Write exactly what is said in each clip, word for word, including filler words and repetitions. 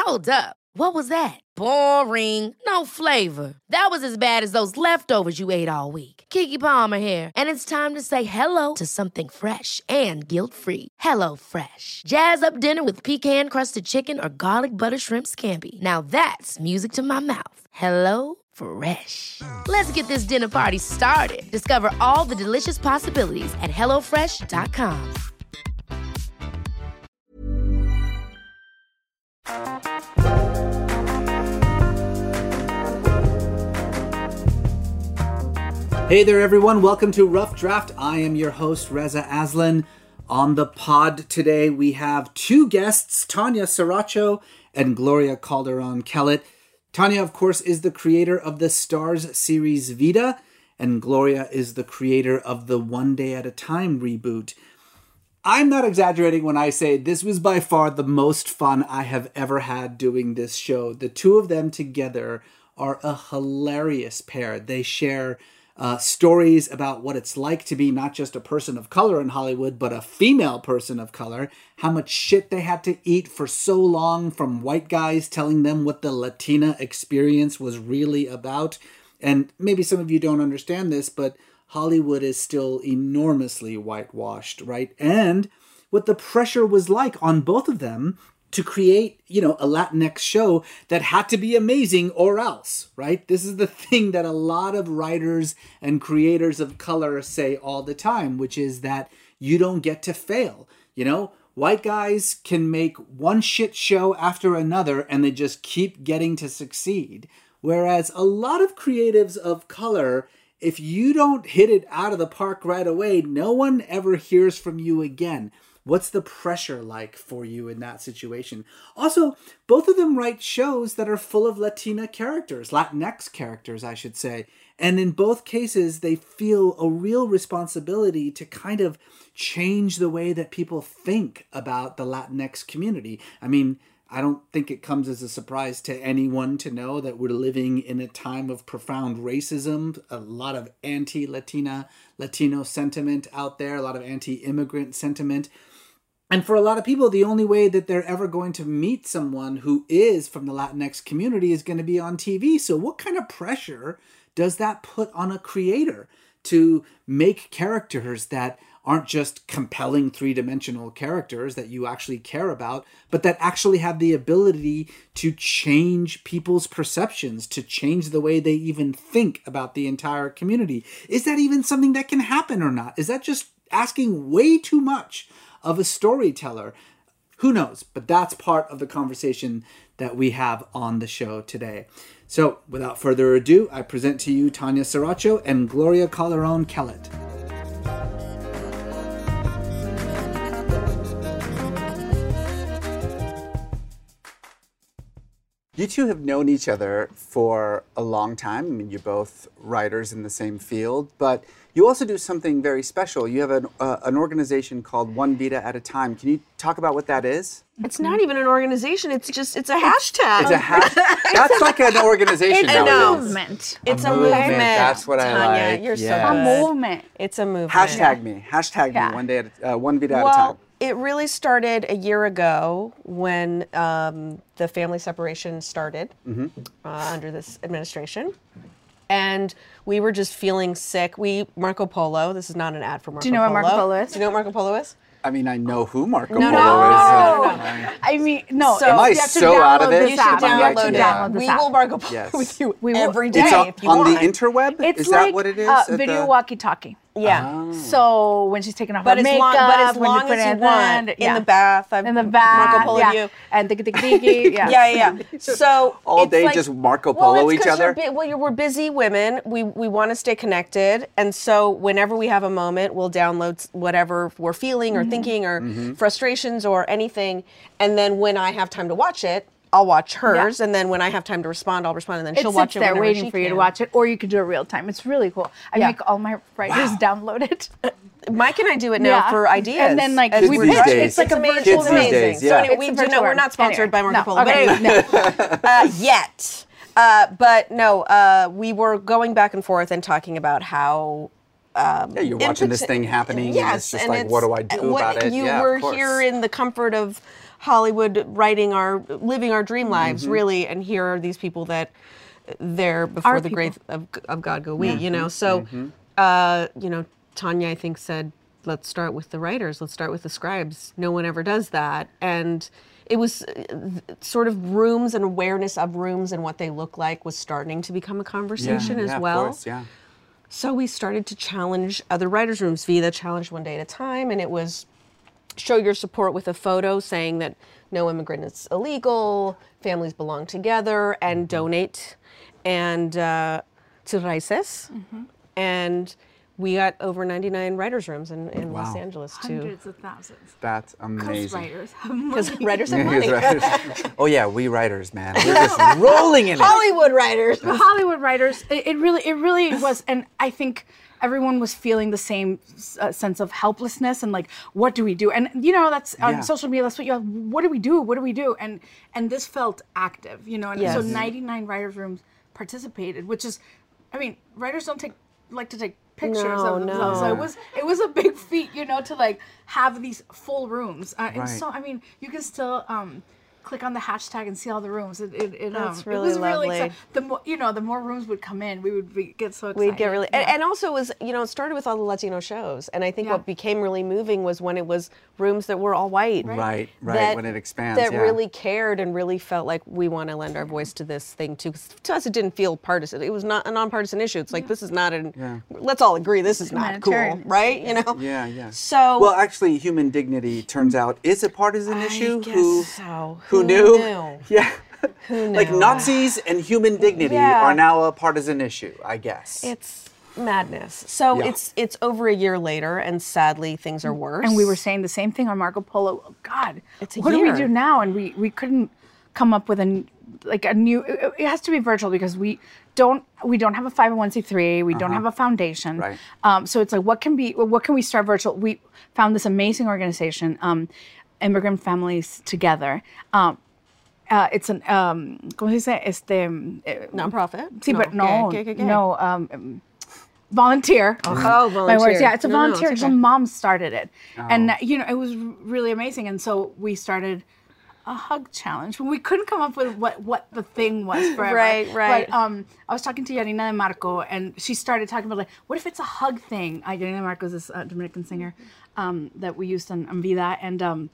Hold up. What was that? Boring. No flavor. That was as bad as those leftovers you ate all week. Keke Palmer here, and it's time to say hello to something fresh and guilt-free. Hello Fresh. Jazz up dinner with pecan-crusted chicken or garlic butter shrimp scampi. Now that's music to my mouth. Hello Fresh. Let's get this dinner party started. Discover all the delicious possibilities at hello fresh dot com. Hey there, everyone. Welcome to Rough Draft. I am your host, Reza Aslan. On the pod today, we have two guests, Tanya Saracho and Gloria Calderon-Kellett. Tanya, of course, is the creator of the Starz series Vida, and Gloria is the creator of the One Day at a Time reboot. I'm not exaggerating when I say this was by far the most fun I have ever had doing this show. The two of them together are a hilarious pair. They share Uh, stories about what it's like to be not just a person of color in Hollywood, but a female person of color, how much shit they had to eat for so long from white guys telling them what the Latina experience was really about. And maybe some of you don't understand this, but Hollywood is still enormously whitewashed, right? And what the pressure was like on both of them to create, you know, a Latinx show that had to be amazing or else, right? This is the thing that a lot of writers and creators of color say all the time, which is that you don't get to fail. You know, white guys can make one shit show after another and they just keep getting to succeed. Whereas a lot of creatives of color, if you don't hit it out of the park right away, no one ever hears from you again. What's the pressure like for you in that situation? Also, both of them write shows that are full of Latina characters, Latinx characters, I should say. And in both cases, they feel a real responsibility to kind of change the way that people think about the Latinx community. I mean, I don't think it comes as a surprise to anyone to know that we're living in a time of profound racism, a lot of anti-Latina, Latino sentiment out there, a lot of anti-immigrant sentiment. And for a lot of people, the only way that they're ever going to meet someone who is from the Latinx community is going to be on T V. So what kind of pressure does that put on a creator to make characters that aren't just compelling three-dimensional characters that you actually care about, but that actually have the ability to change people's perceptions, to change the way they even think about the entire community? Is that even something that can happen or not? Is that just asking way too much of a storyteller? Who knows? But that's part of the conversation that we have on the show today. So without further ado, I present to you Tanya Saracho and Gloria Calderon-Kellett. You two have known each other for a long time. I mean, you're both writers in the same field, but you also do something very special. You have an, uh, an organization called One Vida at a Time. Can you talk about what that is? It's not even an organization. It's just, it's a hashtag. It's a hashtag. That's like an organization it's now. It's a movement. It's a a movement. movement. That's what I Tanya, like. You're Yes. so A good. movement. It's a movement. Hashtag me. Hashtag Yeah. me. One day at a, uh, One Vida well, at a Time. it really started a year ago when um, the family separation started Mm-hmm. uh, under this administration. And we were just feeling sick. We, Marco Polo, this is not an ad for Marco Polo. Do you know what Marco Polo is? Do you know what Marco Polo is? I mean, I know who Marco No, Polo no, is. no, no, uh, no, I mean, no. So- Am I you have to so out of download it? this You app. should You have to download it. download this We app. will Marco Polo Yes. with you We will- every day It's on, if you on want. the interweb? It's is like that what it is? uh, At video the- walkie-talkie. Yeah. So when she's taking off But her as makeup, long, but as when long you put as it you in want, the, in the bath, I've in the bath, Marco Polo yeah. you. And tiki tiki tiki, yeah. Yeah, yeah. yeah. So All it's day like, just Marco well, Polo it's each 'cause you're other? bu- well, you're, we're busy women. We we want to stay connected, and so whenever we have a moment, we'll download s- whatever we're feeling or Mm-hmm. thinking or Mm-hmm. frustrations or anything, and then when I have time to watch it, I'll watch hers, Yeah. and then when I have time to respond, I'll respond, and then It she'll sits watch it there whenever waiting she for you to can. watch it, or you could do it real time. It's really cool. I Yeah. make all my writers download it. Mike and I do it now Yeah. for ideas, And then, like, as we we're pitch watching it. It's like a amazing. virtual It's Kids these amazing. days, So yeah. anyway, It's we a do virtual know we're world. not sponsored by Anyway, Marco no, Polo, okay, but anyway. uh, yet. Uh, but no, uh, we were going back and forth and talking about how um, Yeah, you're watching this impotent- thing happening, and Yes, it's just and like, it's- what do I do what- about it? You Yeah, of were course. here in the comfort of Hollywood, writing our, living our dream lives, Mm-hmm. really, and here are these people that there before Our the people. grace of, of God go we, you know. Mm-hmm. So, uh, you know, Tanya, I think, said, let's start with the writers, let's start with the scribes. No one ever does that. And it was uh, sort of rooms and awareness of rooms and what they look like was starting to become a conversation as yeah, well. Of course, yeah. So we started to challenge other writers' rooms via the challenge one day at a time, and it was show your support with a photo saying that no immigrant is illegal, families belong together, and donate and uh, to Raices. And we got over ninety-nine writers' rooms in, in Los Wow. Angeles too. Hundreds of thousands. That's Because amazing. writers have Because money. writers have Yes, money. writers. Oh yeah, we writers, man. We're just rolling in it. Hollywood writers. The Hollywood writers, it, it really, it really was, and I think everyone was feeling the same uh, sense of helplessness and like, what do we do? And you know, that's on Yeah. social media. That's what you. Have, what do we do? What do we do? And and this felt active, you know. And so Yes. ninety-nine writers' rooms participated, which is, I mean, writers don't take like to take pictures No, of themselves. So no. it was it was a big feat, you know, to like have these full rooms. Uh, and Right. so I mean, you can still um, click on the hashtag and see all the rooms. It it, it, um, That's really it was really lovely. exci- the more you know, the more rooms would come in, we would be, get so excited. We'd get really, and, Yeah. and also it was, you know, it started with all the Latino shows, and I think Yeah. what became really moving was when it was rooms that were all white. Right, right, that- when it expands, That yeah. really cared and really felt like we want to lend our voice to this thing too. 'Cause to us, it didn't feel partisan. It was not a nonpartisan issue. It's like, this is not an, Yeah. let's all agree this is not cool, Humanitarian. right? You know? Yeah, yeah. So, Well, actually, human dignity turns out is a partisan issue. guess who so. who Who knew? knew? Yeah. Who Like knew? Nazis and human dignity Yeah. are now a partisan issue, I guess. It's madness. So Yeah. it's it's over a year later, and sadly, things are worse. And we were saying the same thing on Marco Polo. Oh, God, It's a what do year. we do now? And we we couldn't come up with a n- like a new. It, it has to be virtual because we don't we don't have a five oh one c three. We don't have a foundation. Right. Um, so it's like, what can be what can we start virtual? We found this amazing organization, um, Immigrant Families Together. Um, uh, it's an um, ¿cómo se dice? Este um, eh, Nonprofit? Sí, but no, Okay, okay, okay. no. Um, um, volunteer. Oh, My volunteer. words, yeah, it's a No, no, volunteer. it's So okay. mom started it, and Oh. uh, you know, it was r- really amazing. And so we started a hug challenge. We couldn't come up with what what the thing was forever. Right, right. But um, I was talking to Yarina de Marco, and she started talking about like, what if it's a hug thing? Uh, Yarina de Marco is this uh, Dominican singer um, that we used on, on Vida, and um,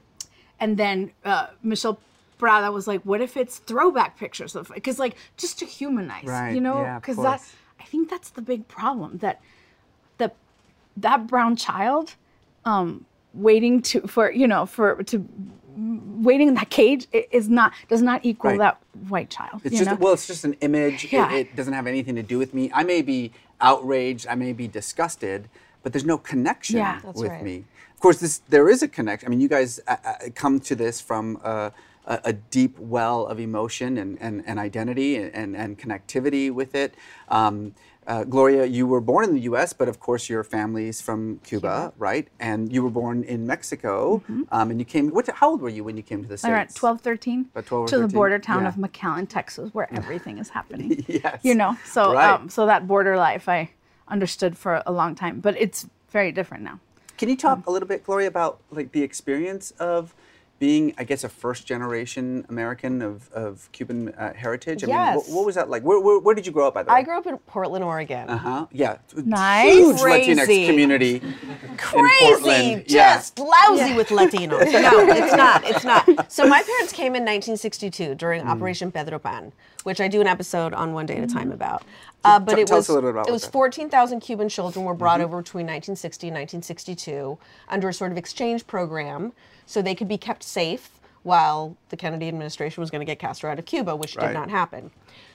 and then uh, Michelle Prada was like, what if it's throwback pictures of, because like just to humanize, Right, you know, yeah, of because that course. I think that's the big problem, that the that brown child um, waiting to for you know for to waiting in that cage i- is not does not equal Right. that white child. It's you just know? well, it's just an image. It- Yeah. It, doesn't have anything to do with me. I may be outraged. I may be disgusted, but there's no connection Yeah. That's with right. me. Of course, this there is a connection. I mean, you guys uh, uh, come to this from uh, a, a deep well of emotion and, and, and identity and, and connectivity with it. Um, uh, Gloria, you were born in the U S, but of course your family's from Cuba, right? And you were born in Mexico, um, and you came. What? How old were you when you came to the States? They're at twelve, thirteen About twelve or to the thirteen? border town Yeah. of McAllen, Texas, where everything is happening. Yes. You know, so Right. um, so that border life I understood for a long time, but it's very different now. Can you talk a little bit, Gloria, about like the experience of being, I guess, a first generation American of, of Cuban uh, heritage? I mean, Yes. what, what was that like? Where, where, where did you grow up, by the way? I grew up in Portland, Oregon. Uh-huh. Yeah. Nice. Huge Crazy. Latinx community in Crazy, Portland. Yeah. just lousy with Latinos. No, it's not. It's not. So my parents came in nineteen sixty-two during Operation Pedro Pan, which I do an episode on One Day at a Time about. Uh, but T- it tell was us a little bit about it what was that- fourteen thousand Cuban children were brought over between nineteen sixty and nineteen sixty-two under a sort of exchange program, so they could be kept safe while the Kennedy administration was going to get Castro out of Cuba, which Right. did not happen.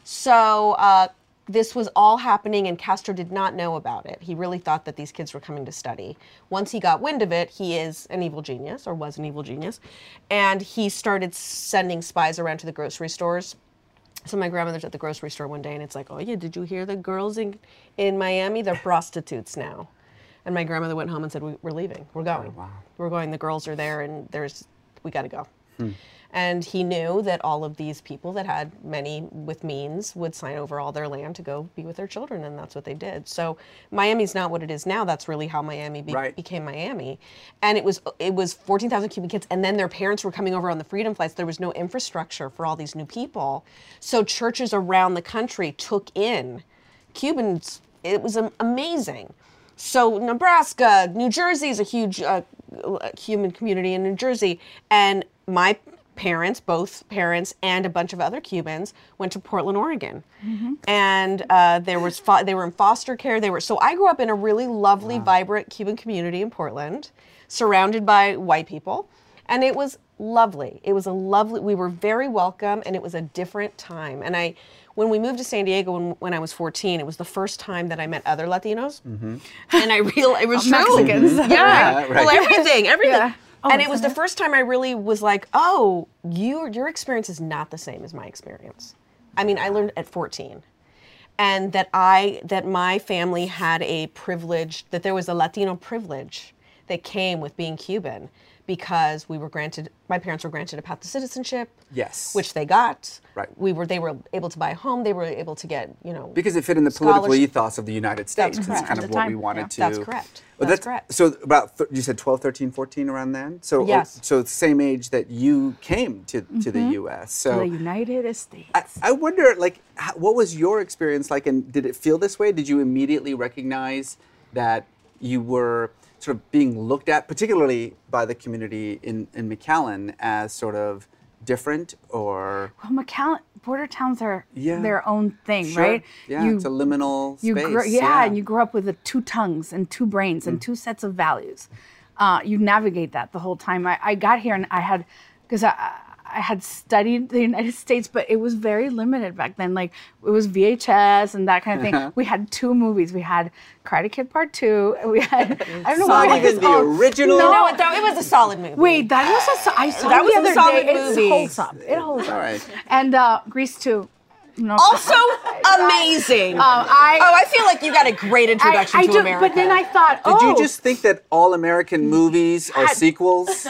So uh, this was all happening, and Castro did not know about it. He really thought that these kids were coming to study. Once he got wind of it, he is an evil genius, or was an evil genius, and he started sending spies around to the grocery stores. So my grandmother's at the grocery store one day, and it's like, oh yeah, did you hear the girls in, in Miami? They're prostitutes now. And my grandmother went home and said, we, we're leaving. We're going. wow. We're going. The girls are there, and there's, we got to go. Hmm. And he knew that all of these people that had many with means would sign over all their land to go be with their children, and that's what they did. So Miami's not what it is now. That's really how Miami be- right. became Miami. And it was it was fourteen thousand Cuban kids, and then their parents were coming over on the freedom flights. There was no infrastructure for all these new people. So churches around the country took in Cubans. It was um, amazing. So Nebraska, New Jersey is a huge uh, Cuban community in New Jersey, and my parents, both parents, and a bunch of other Cubans went to Portland, Oregon, mm-hmm. and uh, there was fo- they were in foster care. They were so I grew up in a really lovely, wow. vibrant Cuban community in Portland, surrounded by white people, and it was lovely. It was a lovely. We were very welcome, and it was a different time. And I, when we moved to San Diego when, when I was fourteen, it was the first time that I met other Latinos, mm-hmm. and I realized it was true. Mexicans, mm-hmm. yeah, right. well, everything, everything. Yeah. Oh, and it was the first time I really was like, oh, you, your experience is not the same as my experience. I mean, I learned at fourteen. And that I, that my family had a privilege, that there was a Latino privilege that came with being Cuban because we were granted, my parents were granted a path to citizenship. Yes. Which they got. Right. We were, they were able to buy a home, they were able to get, you know. Because it fit in the political ethos of the United States. That's It's correct. kind of At the what time, we wanted yeah. to. That's correct. Well, That's that's correct. So about, th- you said twelve, thirteen, fourteen around then? So, Yes. So the same age that you came to, to Mm-hmm. the U S. So To the United States. I, I wonder, like, how, what was your experience like, and did it feel this way? Did you immediately recognize that you were sort of being looked at, particularly by the community in, in McAllen, as sort of different or? Well, McAllen, border towns are Yeah. their own thing, Sure. right? Yeah, You- it's a liminal You space. grew, yeah, and you grew up with the two tongues and two brains Mm. and two sets of values. Uh, you navigate that the whole time. I, I got here and I had, because I, I had studied the United States, but it was very limited back then. Like it was V H S and that kind of thing. We had two movies. We had Karate Kid Part Two. And we had I don't know Not what even it's the called. original? No, No, it, it was a solid movie. wait, that was a. so- I saw That it was the a other solid day. movie. It holds up. It holds All up. right. And uh, Grease Two. No. Also amazing. Um, I, oh, I feel like you got a great introduction I, I to do, America. but then I thought, Did oh, you just think that all American movies are Had- sequels?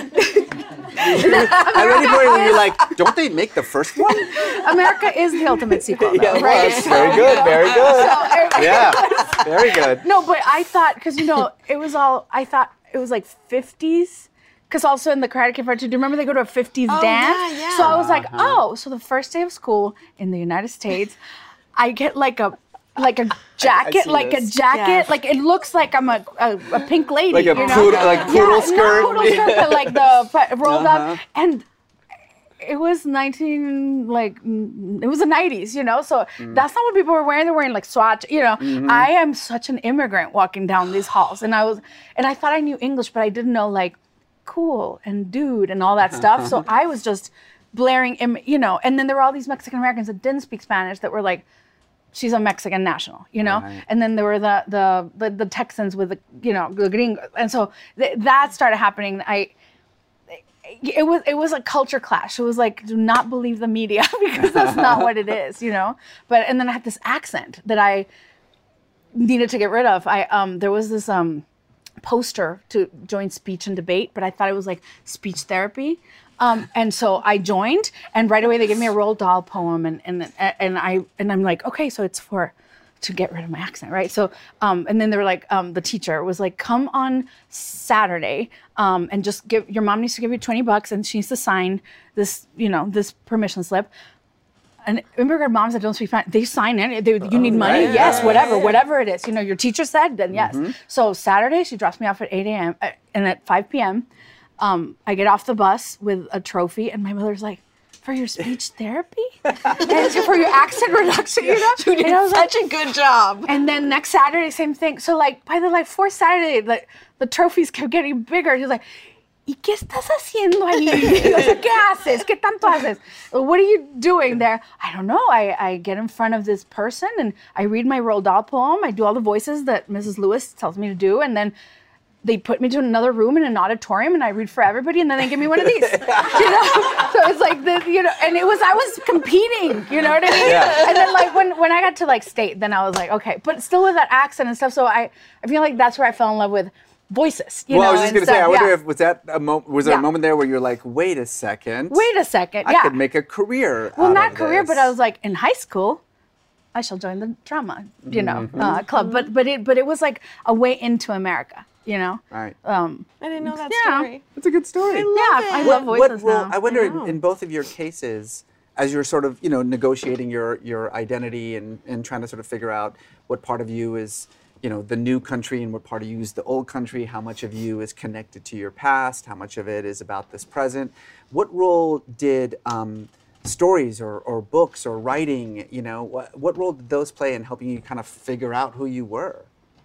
I read for it and you're like, don't they make the first one? America is the ultimate sequel, though, Yeah, it right? was. Very good, very good. So, Yeah, very good. No, but I thought, because, you know, it was all, I thought it was like fifties. Because also in the Karate Kid Part Two, do you remember they go to a fifties Oh, dance? yeah, yeah. So I was like, Uh-huh. oh, so the first day of school in the United States, I get like a like a jacket, see like this. a jacket, Yeah. like it looks like I'm a, a, a pink lady. Like a you know? poodle, like poodle yeah, skirt. No, poodle skirt, but like the pu- rolled Uh-huh. up. And it was nineteen, like, mm, it was the nineties, you know? So Mm. that's not what people were wearing. They were wearing like swatch, you know? Mm-hmm. I am such an immigrant walking down these halls. And I was, and I thought I knew English, but I didn't know like cool and dude and all that stuff. So I was just blaring, im- you know? And then there were all these Mexican Americans that didn't speak Spanish that were like, she's a Mexican national, you know? Right. And then there were the, the, the, the Texans with the, you know, the gringos. And so th- that started happening. I, it was it was a culture clash. It was like, do not believe the media because that's not what it is, you know. But and then I had this accent that I needed to get rid of. I um there was this um poster to join speech and debate, but I thought it was like speech therapy. Um, and so I joined, and right away they gave me a Roald Dahl poem, and and and I and I'm like, okay, so it's for to get rid of my accent, right? So, um, and then they were like, um, the teacher was like, come on Saturday, um, and just give, your mom needs to give you twenty bucks and she needs to sign this, you know, this permission slip. And immigrant moms that don't speak Spanish, they sign it. They, you need money? right, Yes, right, whatever, right. whatever it is. You know, your teacher said, then yes. So Saturday, she drops me off at eight a.m. uh, and at five p.m., um, I get off the bus with a trophy, and my mother's like, for your speech therapy? And for your accent reduction, you know? You did And I was like, such a good job. and then next Saturday, same thing. So like by the like fourth Saturday, like the trophies kept getting bigger. He was like, ¿y qué estás haciendo ahí? O sea, ¿qué haces? ¿Qué tanto haces? What are you doing there? I don't know. I, I get in front of this person and I read my Roald Dahl poem. I do all the voices that Missus Lewis tells me to do, and then they put me to another room in an auditorium and I read for everybody, and then they give me one of these. You know? So it's like this, you know, and it was, I was competing, you know what I mean? Yeah. And then like when, when I got to like state, then I was like, okay, but still with that accent and stuff. So I, I feel like that's where I fell in love with voices. You well, know, I was just and going to say, stuff, I wonder yeah. if was that a mo- was there Yeah. a moment there where you're like, wait a second, Wait a second, I yeah. could make a career. Well, out not of career, this. but I was like, in high school, I shall join the drama, you know, Mm-hmm. uh, club. But but it but it was like a way into America, you know. Right. Um, I didn't know that Yeah. story. That's a good story. yeah, I love what voices role, now. I wonder I in, know. in both of your cases, as you're sort of, you know, negotiating your, your identity and, and trying to sort of figure out what part of you is, you know, the new country and what part of you is the old country, how much of you is connected to your past, how much of it is about this present. What role did um, stories or, or books or writing, you know, what, what role did those play in helping you kind of figure out who you were?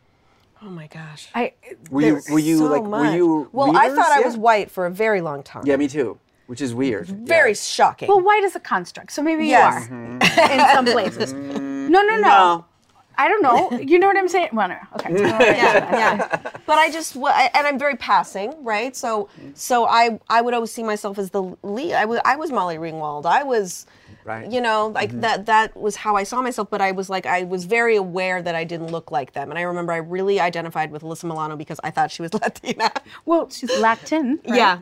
Oh my gosh. I Were you, There's were you so like, much. were you Well, I readers? thought I Yeah. was white for a very long time. Yeah, me too, which is weird. Very Yeah. shocking. well, white is a construct, so maybe Yes. you are in some places. No, no, no, No. I don't know. You know what I'm saying? Well, no. Okay. yeah, yeah. But I just, wa- I- and I'm very passing, right? So, so I, I would always see myself as the lead. I was, I was Molly Ringwald. I was, Right. you know, like that. That was how I saw myself. But I was like, I was very aware that I didn't look like them. And I remember I really identified with Alyssa Milano because I thought she was Latina. Well, she's Latin. Right? Yeah.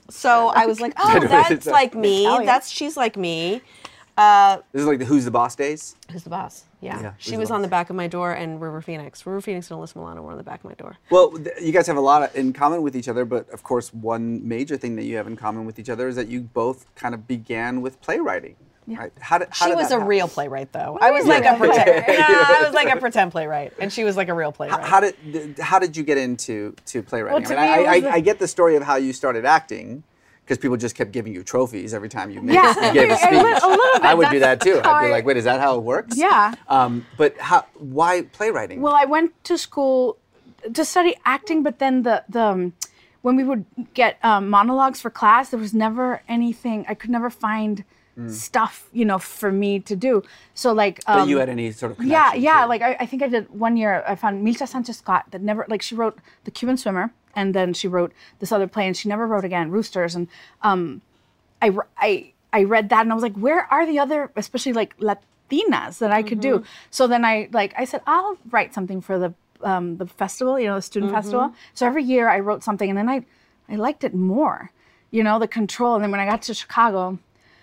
So I was like, oh, that's like me. Italian. That's she's like me. Uh, This is like the Who's the Boss days? who's the boss? Yeah. Yeah, she who's the was on boss? the back of my door, and River Phoenix. River Phoenix and Alyssa Milano were on the back of my door. Well, th- you guys have a lot in common with each other, but of course, one major thing that you have in common with each other is that you both kind of began with playwriting. Right? How did, how She did was that a happen? real playwright, though. I was like Yeah. a pretend. No, I was like a pretend playwright, and she was like a real playwright. How did th- how did you get into to playwriting? Well, to I mean, me, it I, was I, a- I get the story of how you started acting. Because people just kept giving you trophies every time you, made, Yeah. you gave a A speech. li- a little bit. I would do that That's too. how I'd be I- like, wait, is that how it works? Yeah. Um, but how, why playwriting? Well, I went to school to study acting, but then the the um, when we would get um, monologues for class, there was never anything. I could never find stuff, you know, for me to do. So like, um, that you had any sort of connection yeah, yeah. to. Like I, I think I did one year. I found Milcha Sanchez Scott that never like she wrote The Cuban Swimmer, and then she wrote this other play, and she never wrote again, Roosters, and um, I I I read that, and I was like, where are the other, especially like Latinas that I could do? So then I like I said I'll write something for the um, the festival, you know, the student festival. So every year I wrote something, and then I I liked it more, you know, the control. And then when I got to Chicago.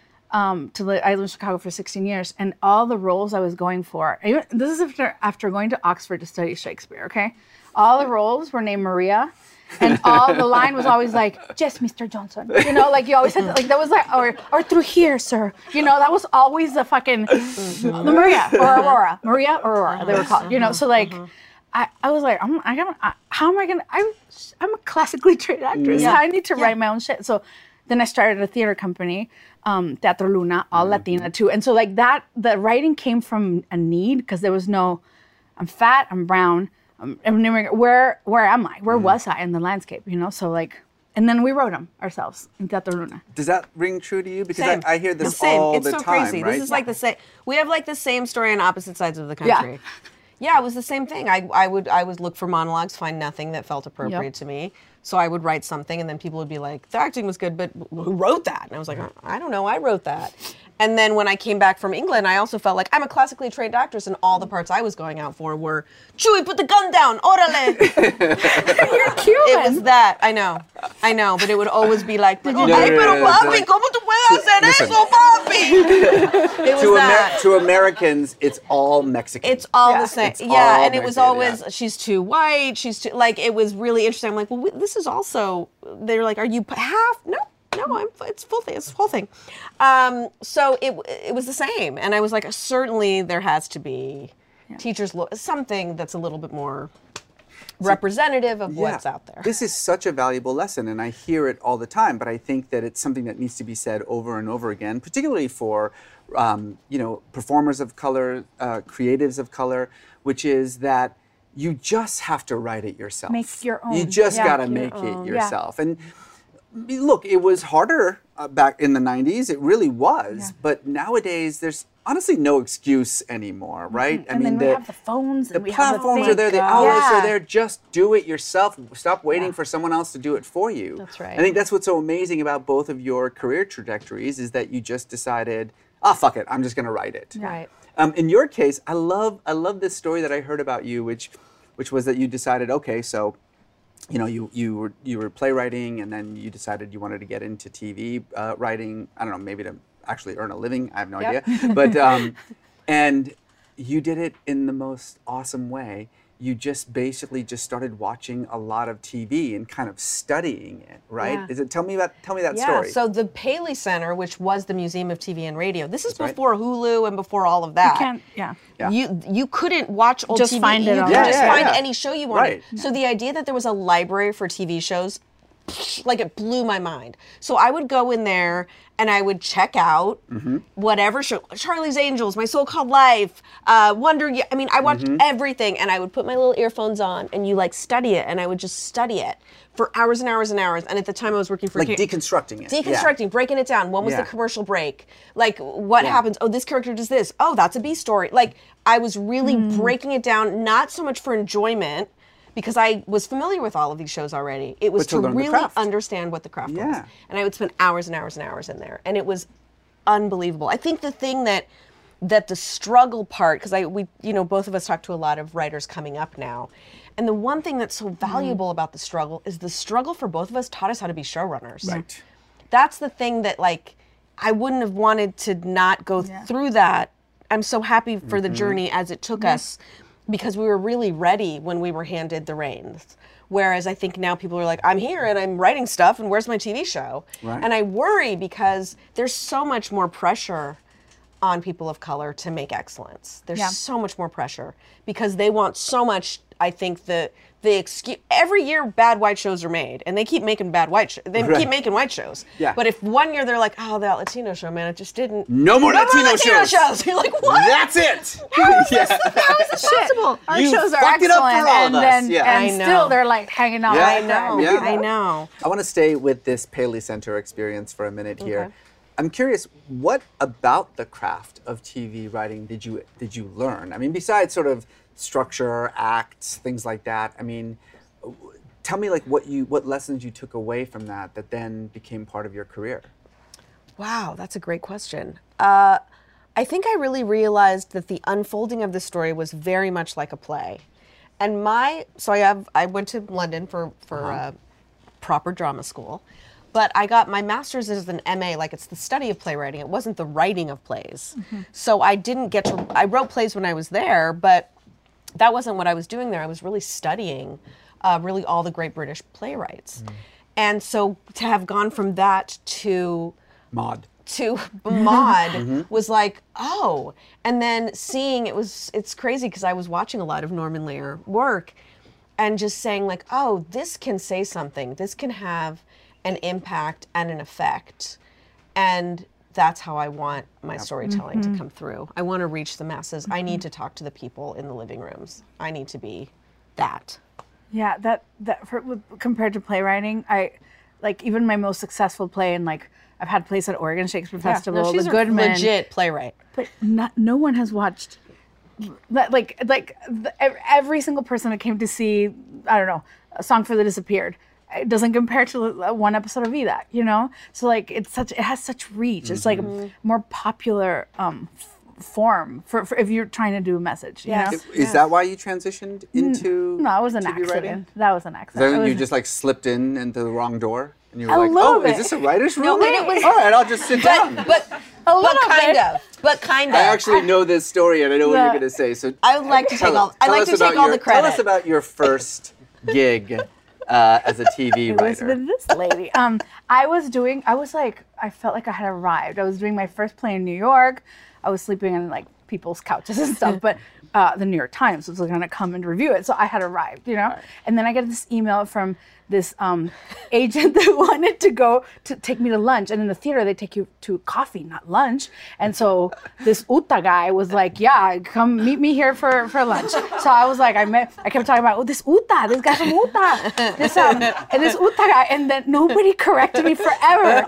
Um, to li- I lived in Chicago for sixteen years, and all the roles I was going for. I, this is after after going to Oxford to study Shakespeare. Okay, all the roles were named Maria, and all the line was always like, "Yes, Mister Johnson." You know, like you always had to, like that was like or or through here, sir. You know, that was always the fucking the Maria or Aurora, Maria or Aurora. They were called. You know, so like. I, I was like, I'm, I gotta, I, how am I gonna? I'm, I'm a classically trained actress. Yeah. I need to Yeah. write my own shit. So then I started a theater company, um, Teatro Luna, all Latina too. And so like that, the writing came from a need because there was no, I'm fat, I'm brown, I'm, I'm an immigrant. Where, where am I? Where was I in the landscape? You know. So like, and then we wrote them ourselves in Teatro Luna. Does that ring true to you? Because Same. I, I hear this It's same. all it's the so time, crazy. right? This is like the same. We have like the same story on opposite sides of the Yeah. country. Yeah, it was the same thing. I, I would I would look for monologues, find nothing that felt appropriate Yep. to me. So I would write something, and then people would be like, "The acting was good, but who wrote that?" And I was like, "I don't know. I wrote that." And then when I came back from England, I also felt like I'm a classically trained actress, and all the parts I was going out for were, "Chewy, put the gun down, orale." You're Cuban. It was that. I know, I know, but it would always be like, "Oh, No, no, ay, no, pero no, no, papi, no. ¿cómo tú puedes hacer Listen. eso, papi?" It was to, Amer- that. to Americans, it's all Mexican. It's all Yeah. the same. It's Yeah, all and it was Mexican, always, yeah. she's too white, she's too, like, it was really interesting. I'm like, well, we, this is also, they're like, are you p- half? No, no, I'm, it's full thing, it's the whole thing. Um, so it it was the same. And I was like, certainly there has to be teachers, lo- something that's a little bit more representative of what's out there. This is such a valuable lesson, and I hear it all the time, but I think that it's something that needs to be said over and over again, particularly for um, you know, performers of color, uh, creatives of color, which is that you just have to write it yourself. Make your You own. just Yeah. got to Make make your it own. Yeah. yourself. And look, it was harder uh, back in the nineties. It really was. Yeah. But nowadays, there's honestly no excuse anymore, right? And then we have the phones. The and we have platforms the are there, the thing. outlets Yeah. are there. Just do it yourself. Stop waiting Yeah. for someone else to do it for you. That's right. I think that's what's so amazing about both of your career trajectories is that you just decided, ah, fuck it, I'm just going to write it. Right. Um, in your case, I love I love this story that I heard about you, which which was that you decided, okay, so you know, you you were you were playwriting, and then you decided you wanted to get into T V uh, writing. I don't know, maybe to actually earn a living. I have no Yep. idea. But um, and you did it in the most awesome way. You just basically just started watching a lot of T V and kind of studying it, right? Yeah. Is it? Tell me about tell me that Yeah, story. so the Paley Center, which was the Museum of T V and Radio, this is That's right. before Hulu and before all of that. You can't, yeah. Yeah. You you couldn't watch old Just T V. find it you on- couldn't Yeah, just yeah, find yeah. any show you wanted. Right. So the idea that there was a library for T V shows, like it blew my mind. So I would go in there and I would check out Mm-hmm. whatever show, Charlie's Angels, My So-Called Life, uh, Wonder Ye- I mean, I watched Mm-hmm. everything, and I would put my little earphones on, and you like study it, and I would just study it for hours and hours and hours. And at the time, I was working for like K- deconstructing it. Yeah. Deconstructing, breaking it down. When was Yeah. the commercial break? Like, what Yeah. happens? Oh, this character does this. Oh, that's a B story. Like, I was really breaking it down, not so much for enjoyment, because I was familiar with all of these shows already. It was But to to, learn the really craft. understand what the craft was. Yeah. And I would spend hours and hours and hours in there. And it was unbelievable. I think the thing that that the struggle part, because I we you know both of us talk to a lot of writers coming up now, and the one thing that's so valuable about the struggle is the struggle for both of us taught us how to be showrunners. Right. That's the thing that like I wouldn't have wanted to not go Yeah. through that. I'm so happy for Mm-hmm. the journey as it took us, because we were really ready when we were handed the reins. Whereas I think now people are like, I'm here and I'm writing stuff, and where's my T V show? Right. And I worry because there's so much more pressure on people of color to make excellence. There's Yeah. so much more pressure because they want so much. I think the the excuse every year bad white shows are made, and they keep making bad white shows. They Right. keep making white shows. Yeah. But if one year they're like, oh, that Latino show, man, it just didn't. No more Latino Latino shows. shows. You're like, what? That's it. How is Yeah. this? How is this possible? Our You shows are fucked it up for excellent, all of and us, then yeah. and I know. still they're like hanging out. Yeah. I like know. Yeah. I know. I want to stay with this Paley Center experience for a minute here. Okay. I'm curious, what about the craft of T V writing did you did you learn? I mean, besides sort of structure, acts, things like that. I mean, tell me like what you what lessons you took away from that that then became part of your career. Wow, that's a great question. Uh, I think I really realized that the unfolding of the story was very much like a play. And my, so I have, I went to London for, for uh, proper drama school, but I got my master's as an M A, like it's the study of playwriting. It wasn't the writing of plays. So I didn't get to, I wrote plays when I was there, but that wasn't what I was doing there. I was really studying uh, really all the great British playwrights. And so to have gone from that to Maud. to Maud was like, oh, and then seeing it was, it's crazy because I was watching a lot of Norman Lear work and just saying like, oh, this can say something. This can have an impact and an effect. And that's how I want my storytelling to come through. I want to reach the masses. I need to talk to the people in the living rooms. I need to be that. Yeah, that that for, with- compared to playwriting, I like even my most successful play, and like I've had plays at Oregon Shakespeare Festival, no, she's The a Goodman, legit playwright. but not, no one has watched that. Like like the, ev- every single person that came to see, I don't know, A Song for the Disappeared, it doesn't compare to uh, one episode of Vida, you know. So like it's such it has such reach. It's like a more popular um, f- form for, for if you're trying to do a message. You Yes. know? Is that why you transitioned into No, it was an T V accident. writing? That was an accident. Then It you was- just like slipped in into the wrong door, and you were A like, little "Oh, bit. is this a writer's room? No, but it was- All right, I'll just sit down." But, but, A but little kind bit. of. But kind of. I actually know this story, and I know what you're The- going to say. So I would like to tell take all- us- I'd tell like us to take about all your- the credit. Tell us about your first gig uh, as a T V It was writer. with this lady. Um, I was doing. I was like, I felt like I had arrived. I was doing my first play in New York. I was sleeping on like people's couches and stuff, but uh, the New York Times was going to come and review it, so I had arrived, you know. And then I get this email from this um, agent that wanted to go to take me to lunch, and in the theater they take you to coffee, not lunch. And so this Uta guy was like, "Yeah, come meet me here for, for lunch." So I was like, I met, I kept talking about, "Oh, this Uta, this guy from Uta, this um, and this Uta guy," and then nobody corrected me forever.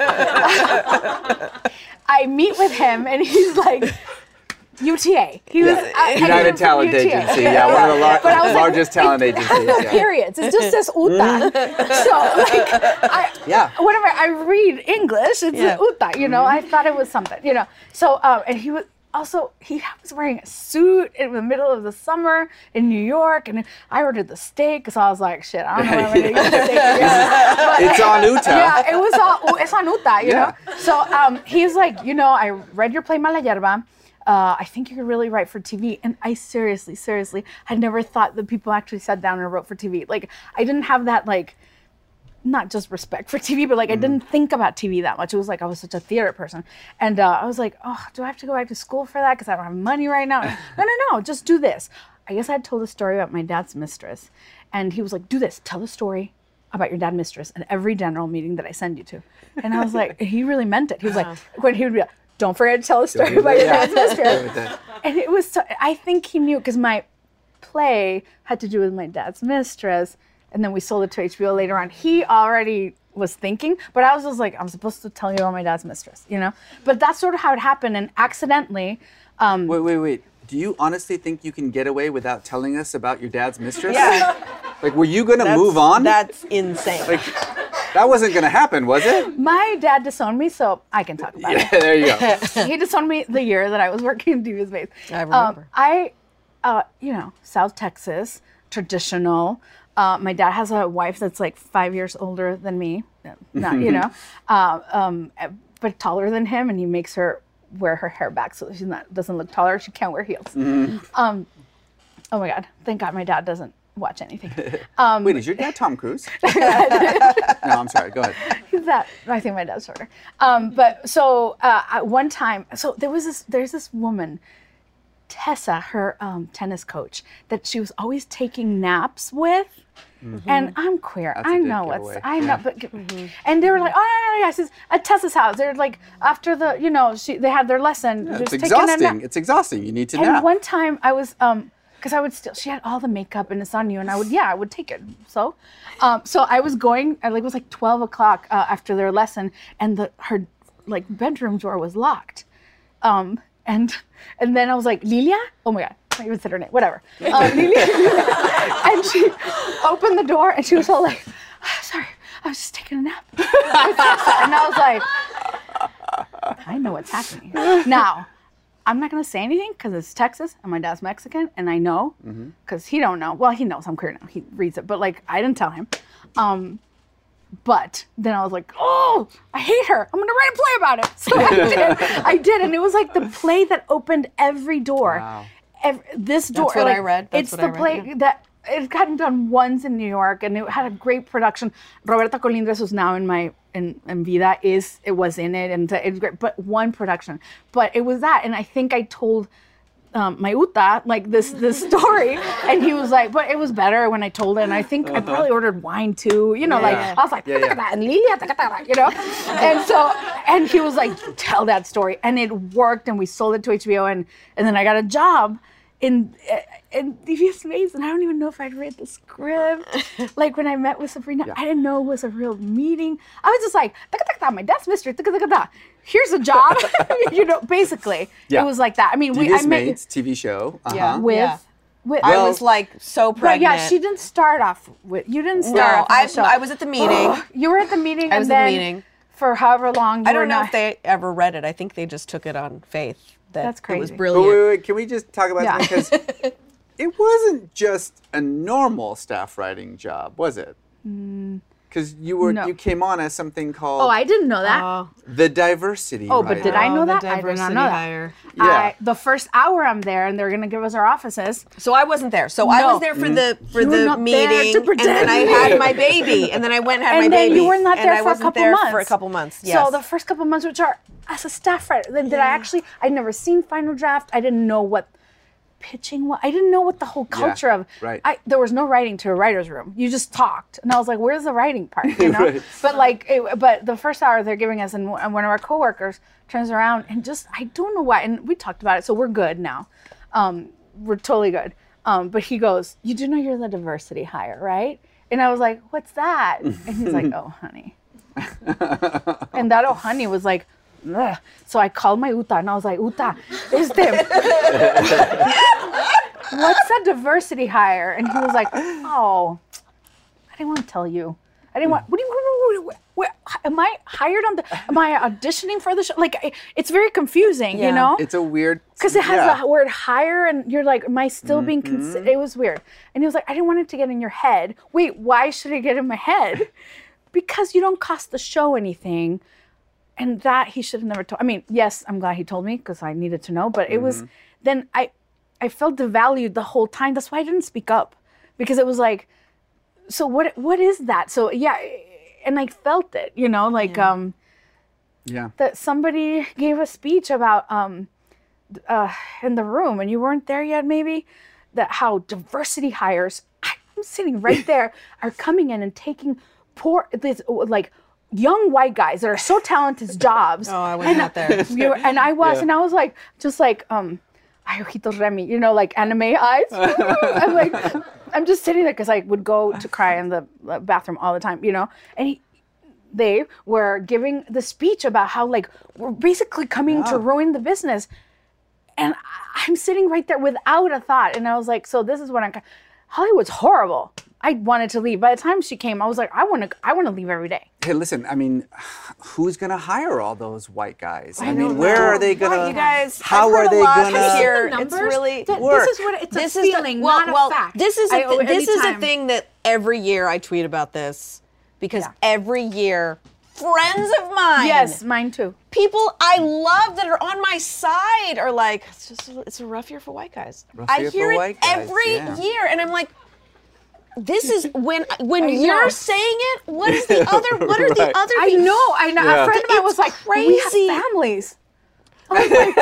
I meet with him, and he's like, U T A. He was I- I United came from Talent U T A. Agency, yeah, one of the lar- But I was like, largest talent it- agencies. Yeah. Periods. It just says Uta. So like, I, Yeah. whenever I read English, it's Yeah. Uta. You know, I thought it was something. You know, so um, and he was also, he was wearing a suit in the middle of the summer in New York, and I ordered the steak, so I was like, shit, I don't know what I'm going to get the steak again. But, It's on Uta. Yeah, it was all, it's on Uta, you Yeah. know? So um, he's like, you know, I read your play Mala Yerba. Uh, I think you could really write for T V. And I seriously, seriously had never thought that people actually sat down and wrote for T V. Like, I didn't have that, like, not just respect for T V, but like mm-hmm. I didn't think about T V that much. It was like I was such a theater person. And uh, I was like, oh, do I have to go back to school for that? Because I don't have money right now. no, no, no, just do this. I guess I had told a story about my dad's mistress. And he was like, do this, tell a story about your dad mistress at every general meeting that I send you to. And I was like, he really meant it. He was like, when he would be like, don't forget to tell a story about your dad's mistress. And it was, so, I think he knew, because my play had to do with my dad's mistress. And then we sold it to H B O later on. He already was thinking, but I was just like, I'm supposed to tell you about my dad's mistress, you know? But that's sort of how it happened. And accidentally. Um, wait, wait, wait. Do you honestly think you can get away without telling us about your dad's mistress? Yeah. Like, were you going to That's- move on? That's insane. Like, that wasn't going to happen, was it? my dad disowned me, so I can talk about Yeah, it. there you go. He disowned me the year that I was working in Divas Base. I remember. Um, I, uh, you know, South Texas, traditional. Uh, my dad has a wife that's like five years older than me, not, you know, uh, um, but taller than him, and he makes her wear her hair back so she's not doesn't look taller. She can't wear heels. Mm-hmm. Um, oh my God! Thank God my dad doesn't watch anything. Um, Wait, is your dad Tom Cruise? No, I'm sorry. Go ahead. He's that. I think my dad's shorter. Um, but so uh, at one time, so there was this. There's this woman, Tessa, her um, tennis coach, that she was always taking naps with. Mm-hmm. And I'm queer. That's a I good know what's. giveaway. I know, Yeah. but mm-hmm. and they were like, oh no, no, no, yeah. She's at Tessa's house. They're like after the, you know, she they had their lesson. Yeah, just it's taking a exhausting. nap. It's exhausting. You need to And nap. one time I was, um, because I would still, she had all the makeup and it's on you, and I would, yeah, I would take it. So, um, so I was going, I like it was like twelve o'clock uh, after their lesson, and the her like bedroom door was locked, um, and and then I was like, Lilia, oh my God, I can't even said her name, whatever, uh, Lilia, and she opened the door and she was all like, sorry, I was just taking a nap, and I was like, I know what's happening now. I'm not gonna say anything because it's Texas and my dad's Mexican, and I know because mm-hmm. he don't know. Well, he knows I'm queer now. He reads it, but like I didn't tell him. Um, but then I was like, oh, I hate her. I'm gonna write a play about it. So I did. I did, and it was like the play that opened every door. Wow. Every, this door. That's what like, I read. That's it's what the I read, play yeah. that. It hadn't done once in New York, and it had a great production. Roberta Colindres, who's now in my in, in Vida, is it was in it, and it's great. But one production, but it was that, and I think I told um, my Uta like this this story, and he was like, "But it was better when I told it." And I think I probably ordered wine too, you know, Yeah. like I was like, Yeah, yeah. and Lilia, you know, and so and he was like, "Tell that story," and it worked, and we sold it to H B O, and and then I got a job in in Divas Base, and I don't even know if I'd read the script. Like when I met with Sabrina, Yeah. I didn't know it was a real meeting. I was just like, "Taka, taka, taka, my dad's mistress, taka, taka, taka. Here's a job," you know. Basically, Yeah. it was like that. I mean, we I Divas met Mates T V show. Uh-huh. Yeah. with Yeah. with. I Well- was like so But pregnant. yeah, she didn't start off with. You didn't start No, off. with I, the show. I was at the meeting. You were at the meeting, I and was at the then meeting. for however long. You I were don't know not, if they ever read it. I think they just took it on faith. That That's It was crazy. But brilliant. wait, wait, wait, can we just talk about Yeah. something? Because it wasn't just a normal staff writing job, was it? Because you were No. you came on as something called Oh, I didn't know that. Oh, the diversity. Oh, but did writer. I know the that? I did not diversity know that. hire. Yeah. I, the first hour I'm there, and they're gonna give us our offices. So I wasn't there. So I No. was there for the for You were the not there to meeting, and pretend. then I had my baby, and then I went and had And my then baby. you were not and there I for a wasn't couple there months. For a couple months, yes. So the first couple months, which are as a staff writer, then did I actually? I'd never seen Final Draft. I didn't know what pitching was. I didn't know what the whole culture of. right. I, there was no writing to a writer's room. You just talked, and I was like, "Where's the writing part?" You know. Right. But like, it, but the first hour they're giving us, and, and one of our coworkers turns around and just, I don't know why, and we talked about it, so we're good now. Um, we're totally good. Um, but he goes, "You do know you're the diversity hire, right?" And I was like, "What's that?" And he's like, "Oh, honey." And that "oh, honey" was like, ugh. So I called my Uta, and I was like, "Uta, este, what's a diversity hire?" And he was like, "Oh, I didn't want to tell you. I didn't want. What do you? where, am I hired on the? Am I auditioning for the show? Like, I- it's very confusing, Yeah. you know? It's a weird Because it has yeah. the word hire, and you're like, am I still being considered? It was weird. And he was like, I didn't want it to get in your head. Wait, why should it get in my head? Because you don't cost the show anything. And that he should have never told. I mean, yes, I'm glad he told me because I needed to know. But it was, then I, I felt devalued the whole time. That's why I didn't speak up. Because it was like, so what, what is that? So yeah, and I felt it, you know, like um, Yeah. that somebody gave a speech about, um, uh, in the room and you weren't there yet maybe, that how diversity hires, I'm sitting right there, are coming in and taking poor, this like young white guys that are so talented jobs. Oh, I was and, not there. you- and I was, Yeah. and I was like, just like, um, ay, ojitos Remy, you know, like anime eyes. I'm like, I'm just sitting there because I would go to cry in the uh, bathroom all the time, you know, and he, they were giving the speech about how like we're basically coming to ruin the business. And I- I'm sitting right there without a thought. And I was like, so this is what I'm, Hollywood's horrible. I wanted to leave. By the time she came, I was like, I want to, I want to leave every day. Hey, listen, I mean, who's going to hire all those white guys? I, don't mean, where know. are they going to, Right, you guys, how I've are heard they a lot going to, here. The It's numbers? really Th- work. This is what it's this a is feeling, the, well, not well, a fact. This is a I- th- this is a anytime- thing that every year I tweet about this because Yeah. every year friends of mine, Yes, mine too. people I love that are on my side are like, it's just it's a rough year for white guys. Rough I year for hear it white guys, every yeah. year, and I'm like, this is when when I you're know. saying it. What is the other? What are Right. the other? I things? know. I know. Yeah. A friend of mine It's was like, crazy. we have families. I was like,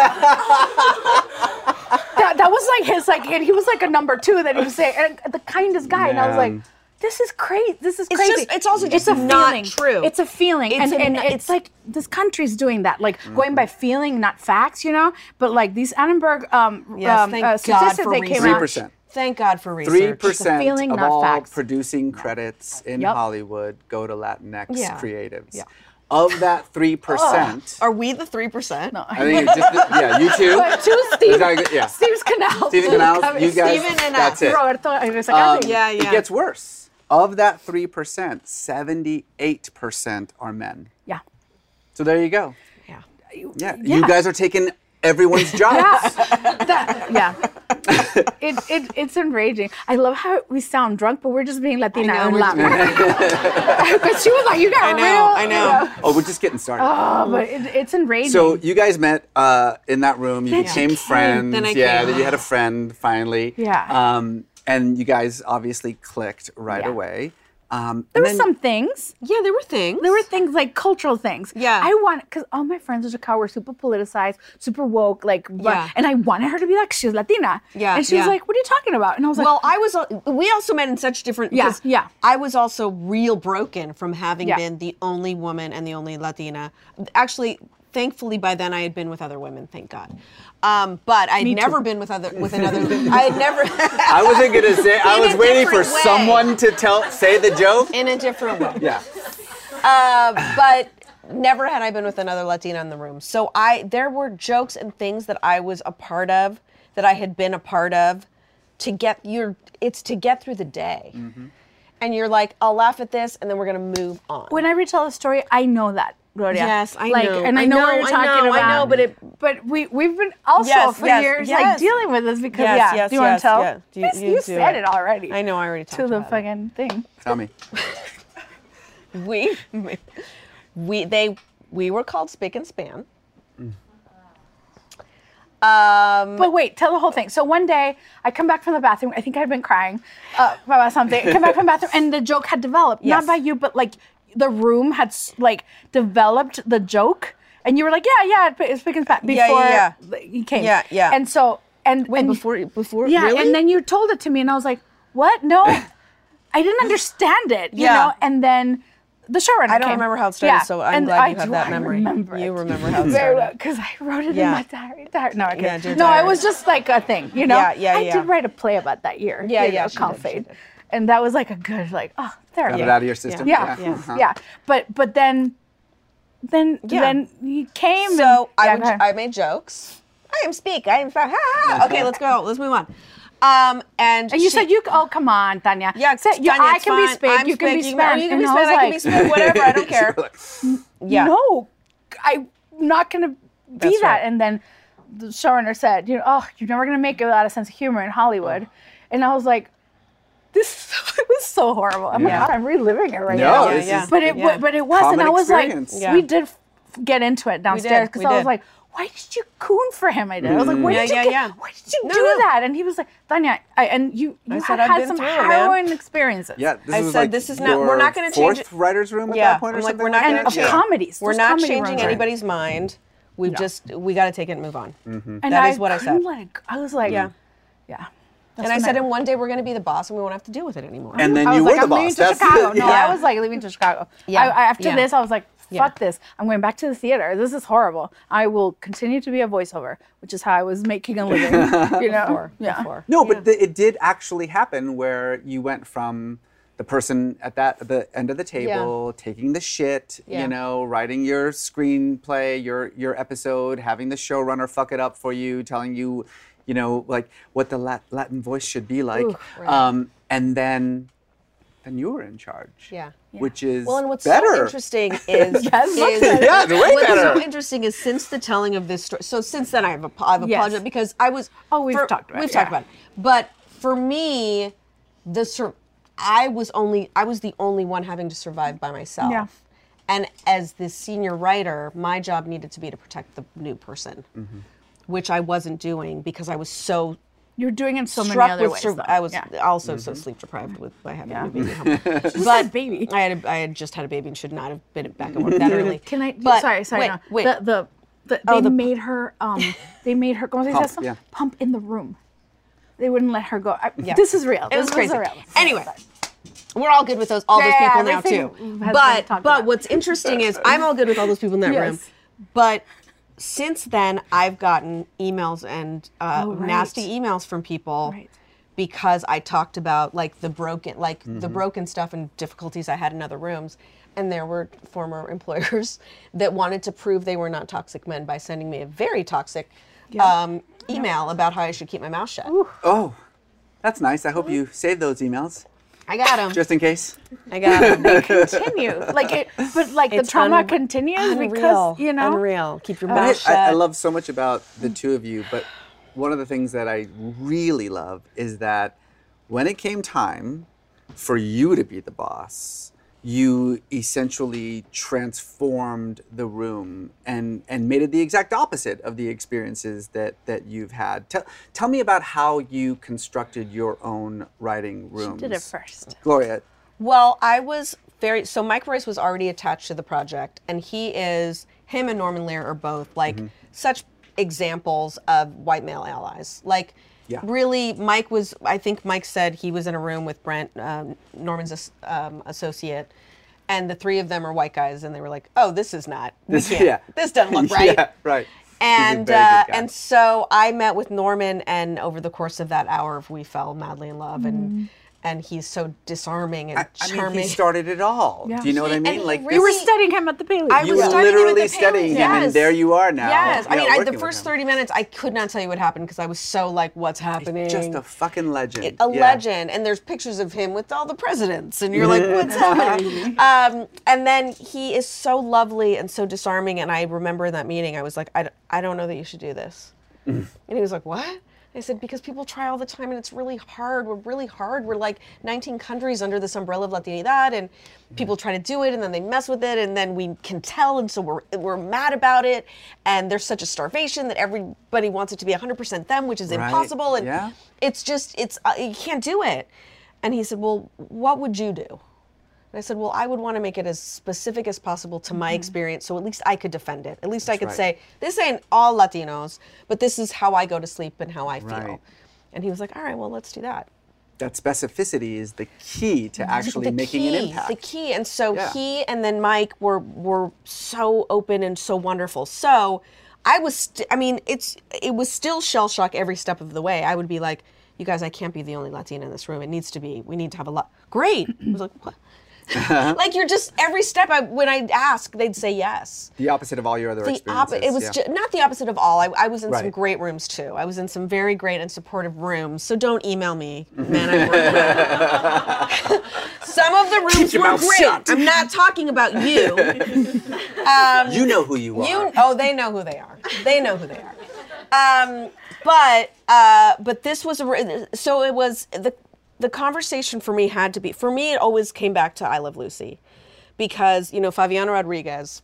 that, that was like his like, and he was like a number two that he was saying, and the kindest guy, and I was like, Man. this is crazy. This is It's crazy. just- it's also just a not feeling. true. It's a feeling, It's and, a and n- it's, it's- like this country's doing that, like going by feeling, not facts, you know. But like these Annenberg um, Yes, um, thank uh, God statistics for that came three out. percent. Thank God for research. Three percent feeling, of not all facts. producing credits in Yep. Hollywood go to Latinx Yeah. creatives. Yeah. Of that three percent, Are we the three percent? No, I think it's just yeah, you two. But two Steve, Exactly, yeah. Steve's Canals. Steven Canals, you guys, Steven and, uh, that's it. Roberto Um, Irizarry. Yeah, yeah. It gets worse. Of that three percent, seventy-eight percent are men. Yeah. So there you go. Yeah. Yeah, Yeah. you guys are taking everyone's jobs. That, yeah. it, it, it's enraging. I love how we sound drunk, but we're just being Latina I know, and we're laughing. Because she was like, you got I know, real. I know. Oh, we're just getting started. Oh, but it, it's enraging. So you guys met uh, in that room. You Then became she came. friends. Then I yeah, came. then you had a friend finally. Yeah. Um, and you guys obviously clicked right Yeah. away. Um, there and were then- some things. Yeah, there were things. There were things like cultural things. Yeah. I want, because all my friends in Chicago were super politicized, super woke, like, but- Yeah. and I wanted her to be like, she was Latina. Yeah, And she was yeah. like, what are you talking about? And I was like, Well, I was. al- We also met in such different. Yeah, 'cause yeah. I was also real broken from having Yeah. been the only woman and the only Latina. Actually, thankfully, by then I had been with other women. Thank God. Um, but I'd Me too. never been with other with another. I had never. I wasn't gonna say. I In was a waiting for different way. someone to tell, say the joke. in a different way. Yeah. Uh, but never had I been with another Latina in the room. So I there were jokes and things that I was a part of, that I had been a part of, to get your it's to get through the day. Mm-hmm. And you're like, I'll laugh at this and then we're gonna move on. when I retell the story, I know that, Gloria. Yes, I like, know. And I, I know, know, what you're I talking know, I about. know, but it- But we we've been also Yes, for yes, years yes. like dealing with this because Yes, yeah. yes, do you want yes, to tell? yeah. Do you- Yes, you you do said it. it already. I know I already talked to the about it. fucking thing. Tell me. we we they we were called Spick and Span. Um, But wait, tell the whole thing. So one day, I come back from the bathroom. I think I had been crying uh, about something. I come back from the bathroom, and the joke had developed. Yes. Not by you, but like the room had s- like developed the joke, and you were like, "Yeah, yeah, it's Spick and Span." Before Yeah, yeah, you came. Yeah, yeah. And so, and wait, and, before before yeah, really? and then you told it to me, and I was like, "What? No, I didn't understand it." You Yeah. know, and then. The showrunner I don't came. remember how it started, Yeah, so I'm and glad I you have do- that I memory. Remember You it. remember how it Very started. well, because I wrote it Yeah. in my diary. diary. No, I Yeah, can't. dear no, it diary. was just like a thing, you know. Yeah, yeah, I yeah. did write a play about that year. Yeah, you yeah, know, she did, Called she Fade. did. And that was like a good, like, oh, there. Got Yeah. it out of your system. Yeah, Yeah. yeah. But but then, then Yeah. then he came. So and, I yeah, would, go ahead. I made jokes. I am Speak. I am. Ha, ha, ha. Okay, let's go. Let's move on. Um, and And you she- said you. Oh, come on, Tanya. Yeah, Said, you, Tanya, I it's can be fine. spig. I'm You can be spig. span. You can be And I spig. was I can like, be spig. Whatever. I don't care. Yeah. No, I'm not gonna be That's that. right. And then the showrunner said, you know, oh, you're never gonna make it without a sense of humor in Hollywood. And I was like, this it was so horrible. Oh my Yeah. God, I'm reliving it right No, now. this yeah. is But it, Yeah. but it was, and Common I was experience. like, Yeah. we did f- get into it downstairs because we I was did. like, why did you coon for him? I did. I was like, where Yeah, did you yeah, get, yeah. why did you No, do no. that? And he was like, Tanya, I, and you, you said, had "I've had been some through it, man." harrowing experiences. Yeah, this I was said, like this is not- we're not gonna your change fourth it. writer's room at Yeah, that point or I'm like, something we're not like gonna that? And change- of comedies. We're Those not comedy changing rooms are- anybody's mind. We No. just we got to take it and move on. And That I is what I couldn't said. let it go. I was like, Yeah. yeah. And I said, and one day we're going to be the boss, and we won't have to deal with it anymore. And then I was you like, were the I'm boss. leaving to That's Chicago. the- No, Yeah. I was like leaving to Chicago. Yeah. I, I, after Yeah. this, I was like, Yeah. fuck this. I'm going back to the theater. This is horrible. I will continue to be a voiceover, which is how I was making a living. You know? Before, yeah. before. No, but th- it did actually happen where you went from the person at that at the end of the table taking the shit, Yeah. you know, writing your screenplay, your your episode, having the showrunner fuck it up for you, telling you, you know, like what the Lat- Latin voice should be like, Ooh, right. um, and then then you were in charge. Yeah. Which is Well, and what's better. so interesting is, Yes, is much better. Yeah, it's way what's better. so interesting is since the telling of this story. So since then, I've, ap- I've Yes. apologized because I was. Oh, we've for- talked about We've it, talked yeah. about it. But for me, the sur- I was only I was the only one having to survive by myself. Yeah. And as the senior writer, my job needed to be to protect the new person, Mm-hmm. which I wasn't doing because I was so You're doing it in so many struck other with ways. sur- though. I was Yeah. also Mm-hmm. so sleep deprived with by having Yeah. a baby at home. But baby. I had a, I had just had a baby and should not have been back at work that early. Can I? But- sorry, sorry. Wait, no. wait. The, the, the, Oh, they the- made her. Um, they made her. ¿Cómo se dice Pump, eso? yeah. Pump in the room. They wouldn't let her go. I, Yeah. This is real. It was This crazy. is real. Anyway, we're all good with those all those Yeah, people now everything too. has been But talked but about. what's interesting is I'm all good with all those people in that room. Yes. But since then, I've gotten emails and uh, Oh, right. nasty emails from people Right. because I talked about like the broken like the broken stuff and difficulties I had in other rooms. And there were former employers that wanted to prove they were not toxic men by sending me a very toxic um, email about how I should keep my mouth shut. Oh, that's nice. I hope you save those emails I got them. just in case. I got them. Continue. Like it, but like the It's trauma un- continues Unreal. because you know. Unreal. Keep your I, mouth shut. I, I love so much about the two of you, but one of the things that I really love is that when it came time for you to be the boss, you essentially transformed the room and, and made it the exact opposite of the experiences that, that you've had. Tell, tell me about how you constructed your own writing rooms. Did it first. Gloria, Well, I was very so Mike Royce was already attached to the project, and he is him and Norman Lear are both like Mm-hmm. such examples of white male allies. Like, Yeah. really, Mike was. I think Mike said he was in a room with Brent, um, Norman's as- um, associate, and the three of them are white guys, and they were like, "Oh, this is not. we This- can't- yeah. This doesn't look right." Yeah, right. He's a And very good uh, guy. and so I met with Norman, and over the course of that hour, we fell madly in love, and and he's so disarming and I, I charming. mean, he started it all. Yeah. Do you know what I He- mean? and he Like really- You were this- studying him at the Paley. I you was were studying him at literally the studying him, Paley. and there you are now. Yes, I Yeah, mean, I, working the with first him. thirty minutes, I could not tell you what happened because I was so like, "What's happening?" Just a fucking legend. It- a Yeah. legend, and there's pictures of him with all the presidents, and you're like, "What's happening?" um, and then he is so lovely and so disarming. And I remember in that meeting, I was like, "I, d- I don't know that you should do this," and he was like, "What?" I said, because people try all the time and it's really hard. We're really hard. We're like nineteen countries under this umbrella of Latinidad, and people try to do it and then they mess with it, and then we can tell, and so we're we're mad about it. And there's such a starvation that everybody wants it to be one hundred percent them, which is Right. impossible. And Yeah. it's just, it's uh, you can't do it. And he said, well, what would you do? And I said, well, I would want to make it as specific as possible to my experience, so at least I could defend it. At least I could right. say, this ain't all Latinos, but this is how I go to sleep and how I feel. Right. And he was like, all right, well, let's do that. That specificity is the key to actually The making key, an impact. The key. And so Yeah. he and then Mike were were so open and so wonderful. So I was, st- I mean, it's it was still shell shock every step of the way. I would be like, you guys, I can't be the only Latina in this room. It needs to be. We need to have a lot. Great. I was like, what? Like you're just every step. I, when I ask, they'd say yes. The opposite of all your other The experiences. opposite. It was yeah. ju- not the opposite of all. I, I was in some Right. great rooms too. I was in some very great and supportive rooms. So don't email me, man. I work with. Some of the rooms your were mouth great. shut. I'm not talking about you. You know who you are. You, oh, they know who they are. They know who they are. Um, but uh, but this was a, re- so it was the the conversation for me had to be for me. It always came back to I Love Lucy, because you know Favianna Rodriguez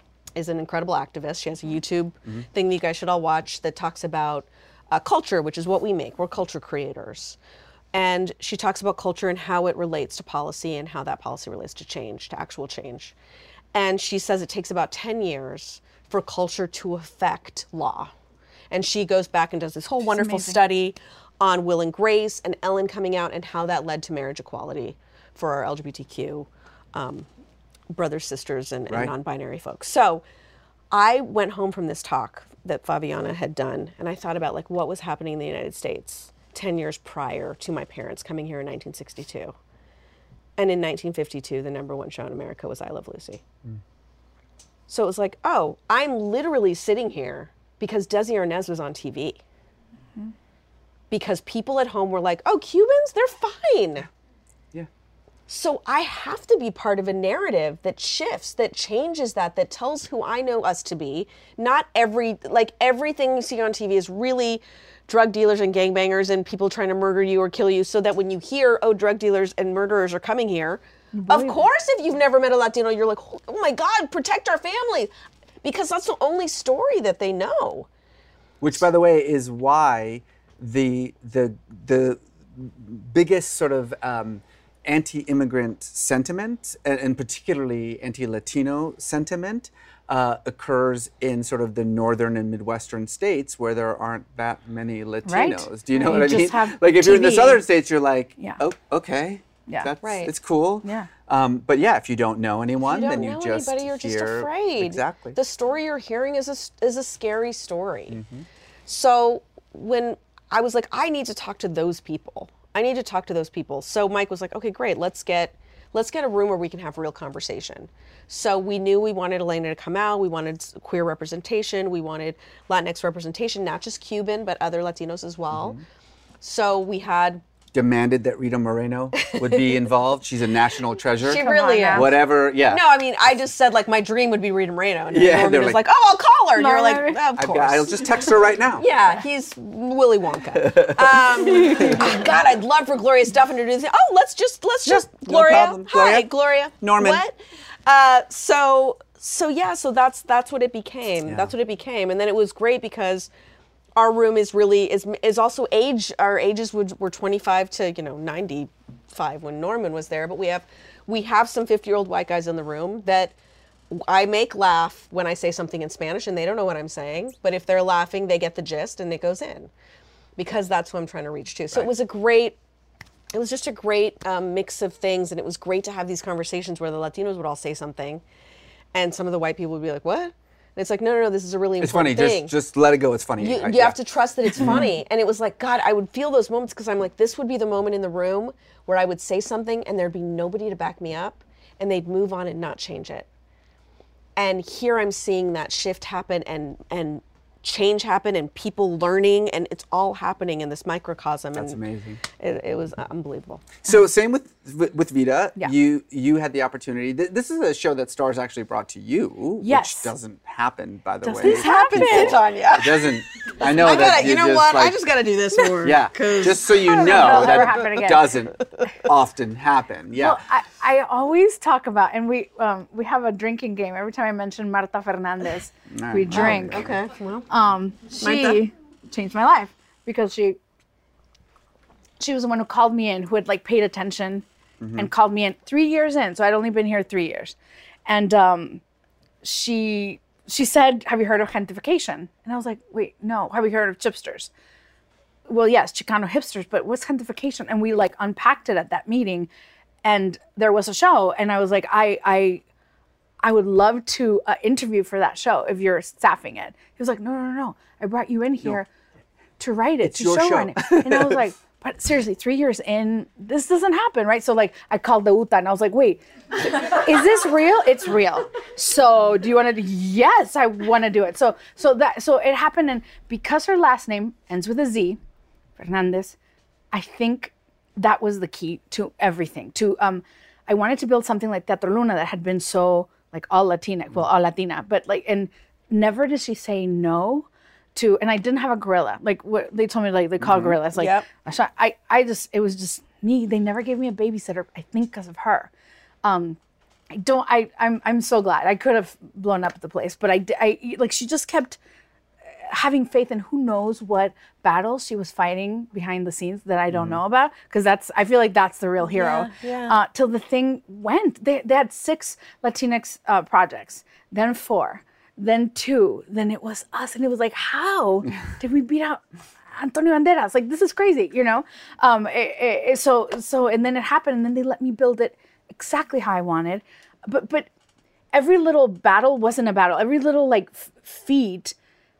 is an incredible activist. She has a YouTube mm-hmm. thing that you guys should all watch that talks about uh, culture, which is what we make. We're culture creators. And she talks about culture and how it relates to policy and how that policy relates to change, to actual change. And she says it takes about ten years for culture to affect law. And she goes back and does this whole She's wonderful amazing. study on Will and Grace and Ellen coming out and how that led to marriage equality for our L G B T Q um, brothers, sisters, and, Right. and non-binary folks. So I went home from this talk that Favianna had done, and I thought about like what was happening in the United States ten years prior to my parents coming here in nineteen sixty-two. And in nineteen fifty-two, the number one show in America was I Love Lucy. Mm. So it was like, oh, I'm literally sitting here because Desi Arnaz was on T V. Mm-hmm. Because people at home were like, oh, Cubans, they're fine. Yeah. So I have to be part of a narrative that shifts, that changes that, that tells who I know us to be. Not every, like everything you see on T V is really drug dealers and gangbangers and people trying to murder you or kill you, so that when you hear, oh, drug dealers and murderers are coming here, of course, if you've never met a Latino, you're like, oh my God, protect our families. Because that's the only story that they know. Which, by the way, is why the the the biggest sort of um, anti-immigrant sentiment, and, and particularly anti-Latino sentiment, uh, occurs in sort of the northern and midwestern states where there aren't that many Latinos. Right. Do you know You what I just mean? have Like if you're in the T V. southern states, you're like, Yeah. oh, okay. Yeah. That's, Right. It's cool. Yeah. Um, but yeah, if you don't know anyone, You don't then you know just anybody, you're just hear- afraid. Exactly. The story you're hearing is a, is a scary story. Mm-hmm. So when I was like, I need to talk to those people. I need to talk to those people. So Mike was like, okay, great. Let's get let's get a room where we can have real conversation. So we knew we wanted Elena to come out. We wanted queer representation. We wanted Latinx representation, not just Cuban, but other Latinos as well. Mm-hmm. So we had Demanded that Rita Moreno would be involved. She's a national treasure. She really on is. now. Whatever, yeah. No, I mean, I just said like my dream would be Rita Moreno, and Yeah, Norman they're was like- like, "Oh, I'll call her." And you're like, Norman. "Of I've course." got, I'll just text her right now. Yeah, he's Willy Wonka. Um, oh, God, I'd love for Gloria Stefan to do this. Oh, let's just let's Sure, just no Gloria. problem. Hi, Gloria. Gloria. Norman. What? Uh, so so yeah, so that's that's what it became. Yeah. That's what it became, and then it was great because our room is really is is also age. Our ages were, were twenty-five to you know ninety-five when Norman was there, but we have we have some fifty-year-old white guys in the room that I make laugh when I say something in Spanish and they don't know what I'm saying, but if they're laughing, they get the gist and it goes in, because that's what I'm trying to reach to. So Right. it was a great, it was just a great um, mix of things, and it was great to have these conversations where the Latinos would all say something, and some of the white people would be like, "What?" And it's like, no, no, no, this is a really It's funny. important thing. Just just let it go. It's funny. You, I- you yeah. have to trust that it's funny. And it was like, God, I would feel those moments because I'm like, this would be the moment in the room where I would say something and there'd be nobody to back me up, and they'd move on and not change it. And here I'm seeing that shift happen and and change happen and people learning, and it's all happening in this microcosm. That's and amazing. It, it was unbelievable. So same with with, with Vita. Yeah. You you had the opportunity. Th- this is a show that Stars actually brought to you, Yes. which doesn't happen, by the Does way. this happen, Tanya? It doesn't. I know I that gotta, you know just, what? I like- just gotta do this more. Yeah, 'cause- just so you know, know if it'll ever that happen again. doesn't often happen. Yeah. Well, I, I always talk about, and we um, we have a drinking game. Every time I mention Marta Fernandez, All we right. drink. Okay, well. Um, she Marta? changed my life because she she was the one who called me in, who had like paid attention and called me in three years in. So I'd only been here three years, and um, she she said, "Have you heard of gentrification?" And I was like, "Wait, no. Have you heard of chipsters?" Well, yes, Chicano hipsters, but what's gentrification? And we like unpacked it at that meeting, and there was a show, and I was like, I I I would love to uh, interview for that show if you're staffing it. He was like, no, no, no, no. I brought you in here to write it, It's to your show show. on it. And I was like, but seriously, three years in, this doesn't happen, right? So like, I called the Uta and I was like, wait, is this real? It's real. So do you want to do? Yes, I want to do it. So so that so it happened, and because her last name ends with a Z, Fernandez, I think that was the key to everything. To um, I wanted to build something like Teatro Luna that had been so like all Latina, well, all Latina, but like, and never did she say no. To, and I didn't have a gorilla. Like what they told me, like they call mm-hmm. gorillas. Like yep. I, I just, it was just me. They never gave me a babysitter. I think because of her. Um, I don't. I, I'm, I'm so glad. I could have blown up the place, but I, I, like she just kept having faith, and who knows what battles she was fighting behind the scenes that I don't mm-hmm. know about. Because that's, I feel like that's the real hero. Yeah, yeah. Uh, till the thing went. They, they had six Latinx uh, projects, then four. Then two, then it was us. And it was like, how did we beat out Antonio Banderas? Like, this is crazy, you know? Um, it, it, so, so, and then it happened, and then they let me build it exactly how I wanted. But, but every little battle wasn't a battle. Every little, like, f- feat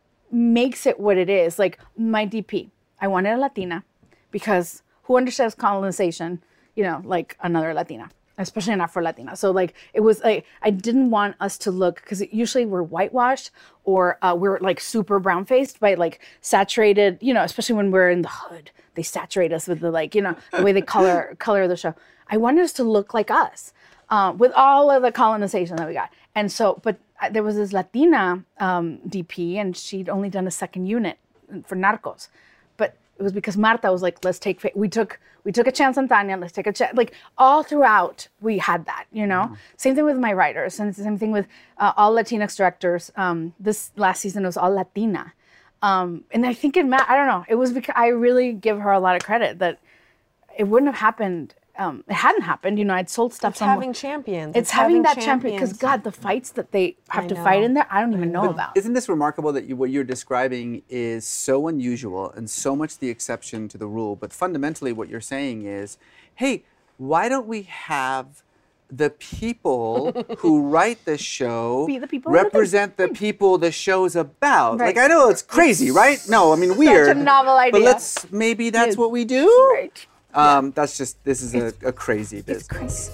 makes it what it is. Like, my D P, I wanted a Latina because who understands colonization, you know, like another Latina? Especially an Afro-Latina. So like, it was like, I didn't want us to look, because usually we're whitewashed or uh, we're like super brown-faced by like saturated, you know, especially when we're in the hood, they saturate us with the like, you know, the way they color color the show. I wanted us to look like us uh, with all of the colonization that we got. And so, but there was this Latina um, D P, and she'd only done a second unit for Narcos. But it was because Marta was like, let's take, we took, we took a chance on Tanya, let's take a chance. Like all throughout, we had that, you know? Mm-hmm. Same thing with my writers, and the same thing with uh, all Latinx directors. Um, this last season was all Latina. Um, and I think it, ma- I don't know, it was because I really give her a lot of credit that it wouldn't have happened. Um, it hadn't happened, you know, I'd sold stuff. It's having champions. It's, it's having, having that champion, because God, the fights that they have I to know. fight in there, I don't even know but about. Isn't this remarkable that you, what you're describing is so unusual and so much the exception to the rule, but fundamentally what you're saying is, hey, why don't we have the people who write the show Be the people represent the people the show's about? Right. Like, I know it's crazy, right? No, I mean, weird. Such a novel idea. But let's, maybe that's yeah. what we do? Right. Um, yeah. That's just, this is a, a crazy business. It's crazy.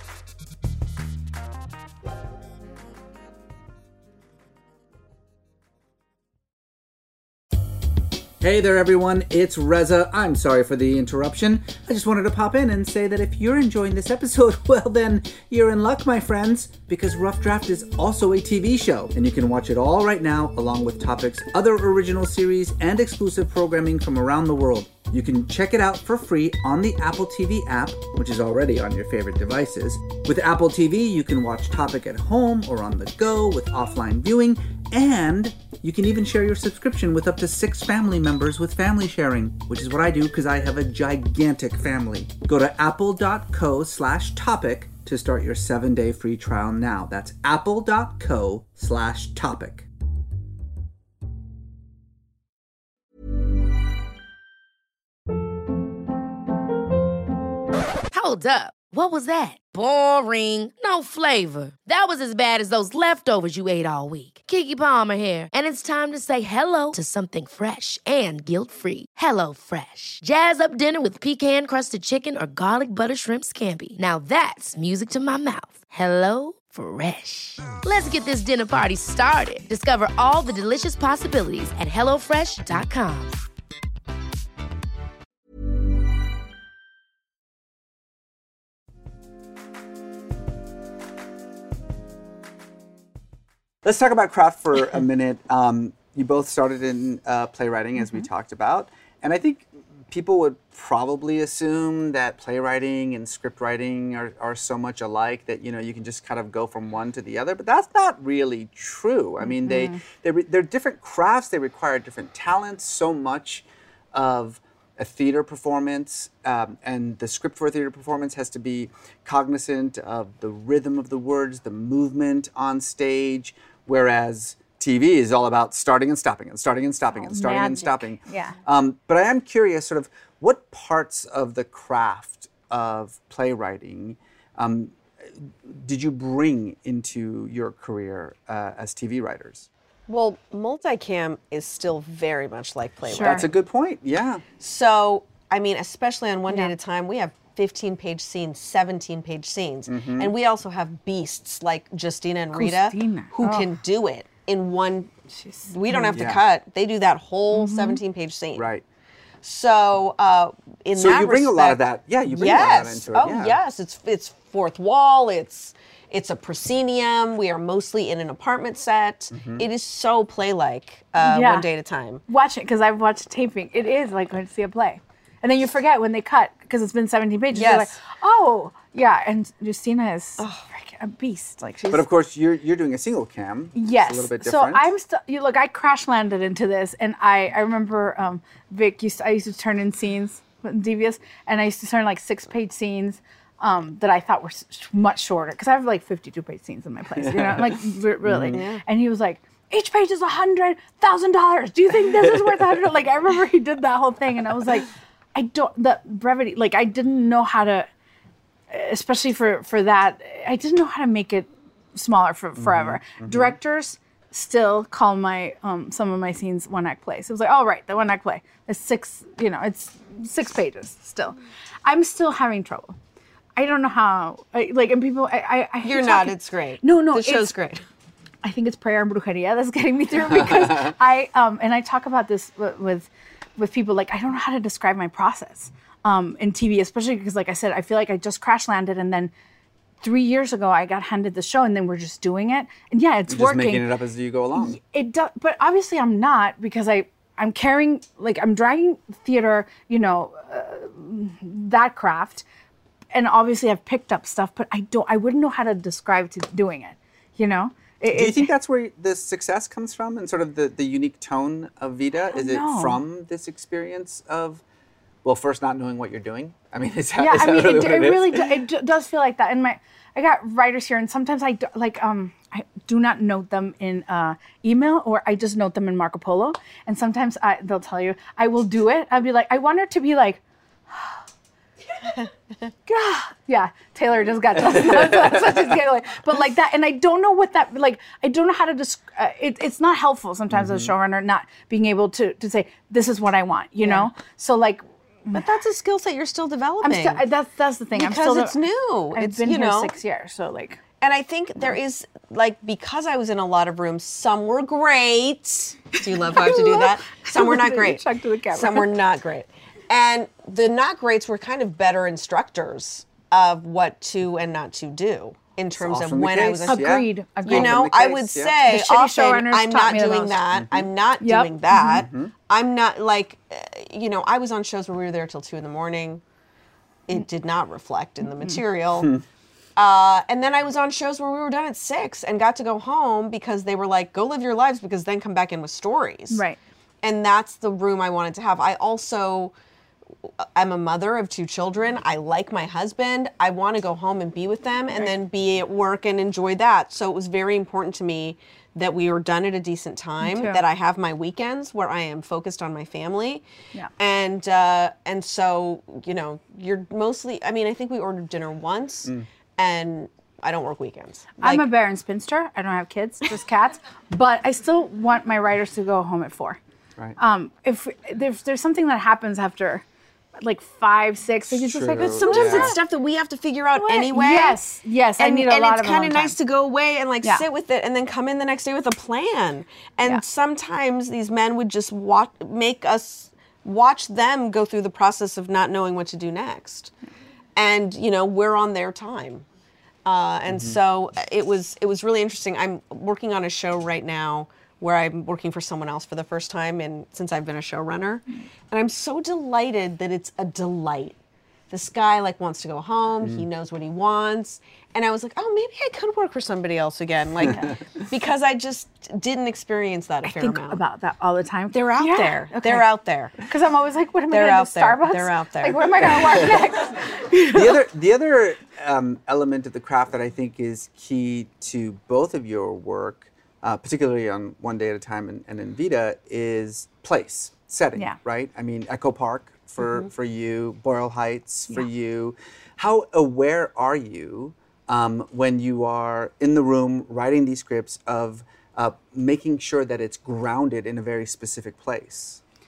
Hey there everyone, it's Reza. I'm sorry for the interruption. I just wanted to pop in and say that if you're enjoying this episode, well then, you're in luck, my friends, because Rough Draft is also a T V show, and you can watch it all right now, along with Topic's other original series and exclusive programming from around the world. You can check it out for free on the Apple T V app, which is already on your favorite devices. With Apple T V, you can watch Topic at home or on the go with offline viewing, and you can even share your subscription with up to six family members with family sharing, which is what I do because I have a gigantic family. Go to apple.co slash topic to start your seven-day free trial now. That's apple.co slash topic. Hold up. What was that? Boring. No flavor. That was as bad as those leftovers you ate all week. Keke Palmer here, and it's time to say hello to something fresh and guilt-free. Hello Fresh. Jazz up dinner with pecan-crusted chicken or garlic butter shrimp scampi. Now that's music to my mouth. Hello Fresh. Let's get this dinner party started. Discover all the delicious possibilities at hello fresh dot com. Let's talk about craft for a minute. Um, you both started in uh, playwriting, as mm-hmm. we talked about. And I think people would probably assume that playwriting and script writing are, are so much alike that, you know, you can just kind of go from one to the other. But that's not really true. I mean, mm-hmm. they, they, they're different crafts. They require different talents. So much of a theater performance um, and the script for a theater performance has to be cognizant of the rhythm of the words, the movement on stage, whereas T V is all about starting and stopping and starting and stopping oh, and starting magic. and stopping. Yeah. Um, but I am curious, sort of, what parts of the craft of playwriting um, did you bring into your career uh, as T V writers? Well, multicam is still very much like playwriting. Sure. That's a good point, yeah. So I mean, especially on One Day Yeah. at a Time, we have fifteen page scenes, seventeen page scenes. Mm-hmm. And we also have beasts like Justina and Rita Christina. who Oh. can do it in one. She's- We don't have Yeah. to cut. They do that whole Mm-hmm. seventeen page scene. Right. So uh, in So that you bring a lot of respect- that. Yeah, you bring a lot of that yes. into it. Oh yeah. yes, it's it's fourth wall. It's it's a proscenium. We are mostly in an apartment set. Mm-hmm. It is so play-like. Uh, Yeah. One Day at a Time. Watch it because I've watched taping. It is like going to see a play, and then you forget when they cut because it's been seventeen pages. You're like, Yes. oh yeah, and Justina is freaking a beast. Like she's. But of course, you're you're doing a single cam. Yes. It's a little bit so different. I'm still. You look, I crash landed into this, and I I remember um, Vic used to, I used to turn in scenes with Devious, and I used to turn like six page scenes. Um, that I thought were s- much shorter because I have like fifty-two page scenes in my plays, you know, like r- really. And he was like, each page is a hundred thousand dollars. Do you think this is worth a hundred? Like I remember he did that whole thing, and I was like, I don't the brevity. Like I didn't know how to, especially for for that. I didn't know how to make it smaller for forever. Directors still call my um, some of my scenes one act plays. It was like, all right, the one act play. It's six, you know, it's six pages still. I'm still having trouble. I don't know how. I, like, and people, I, I, I hate You're not. talking- It's great. No, no, The show's it's- great. I think it's prayer and brujeria that's getting me through because I um and I talk about this with, with with people like I don't know how to describe my process um in T V, especially because like I said, I feel like I just crash landed and then three years ago I got handed the show and then we're just doing it and yeah, it's You're just working. making it up as you go along. It does, but obviously I'm not because I I'm carrying like I'm dragging theater, you know, uh, that craft, and obviously I've picked up stuff, but I don't I wouldn't know how to describe to doing it, you know. It, Do you it- think that's where the success comes from, and sort of the, the unique tone of Vida? Is it know. from this experience of, well, first not knowing what you're doing? I mean, is that, yeah, is I that mean, really it, what it is? really do, it d- does feel like that. And my, I got writers here, and sometimes I do, like um I do not note them in uh, email, or I just note them in Marco Polo. And sometimes I, they'll tell you I will do it. I'll be like, I want her to be like. Yeah, Taylor just got done. That's what she's getting like. But like that, and I don't know what that like. I don't know how to describe. Uh, it, it's not helpful sometimes as a showrunner not being able to to say this is what I want. You know. So like, But that's a skill set you're still developing. I'm still. I- That's that's the thing. I'm because still. it's new. I've it's been you here know. six years, so like. And I think there is, like, because I was in a lot of rooms, some were great. Do you love how I have to do that? Some were not great. Chuck to the camera. Some were not great. And the not greats were kind of better instructors of what to and not to do in terms of often the when I was case, in yeah. Agreed. Agreed. You Often know, the I case, would yeah. say The shitty often, showrunners I'm taught not me the doing most. that. I'm not Yep. doing that. Mm-hmm. I'm not like, uh, you know, I was on shows where we were there till two in the morning. It did not reflect in the material. Uh, and then I was on shows where we were done at six and got to go home because they were like, go live your lives because then come back in with stories. Right. And that's the room I wanted to have. I also, I'm a mother of two children. I like my husband. I want to go home and be with them and then be at work and enjoy that. So it was very important to me that we were done at a decent time, too. that I have my weekends where I am focused on my family. Yeah. And, uh, and so, you know, you're mostly, I mean, I think we ordered dinner once and I don't work weekends. I'm a Like, barren spinster. I don't have kids, just cats. But I still want my writers to go home at four. Right. Um, if there's, there's something that happens after like five, six, it's just like, True. it's sometimes Yeah. it's stuff that we have to figure out What? anyway. Yes, yes, I and, need a and lot it's of kind of alone nice time. to go away and like Yeah. sit with it and then come in the next day with a plan. And Yeah. sometimes these men would just watch, make us watch them go through the process of not knowing what to do next. And you know, we're on their time. Uh, and Mm-hmm. so it was it was really interesting. I'm working on a show right now where I'm working for someone else for the first time and since I've been a showrunner. And I'm so delighted that it's a delight. This guy like wants to go home, Mm. he knows what he wants. And I was like, oh, maybe I could work for somebody else again. Like because I just didn't experience that a I fair think amount. about that all the time. They're out Yeah, there. okay. They're out there. Because I'm always like, what am I They're going to out do? there. Starbucks? They're out there. Like, what am I going to work next? the other the other um, element of the craft that I think is key to both of your work, uh, particularly on One Day at a Time and, and in Vida, is place, setting, Yeah. right? I mean, Echo Park for, for you, Boyle Heights for Yeah. you. How aware are you um, when you are in the room writing these scripts of uh, making sure that it's grounded in a very specific place?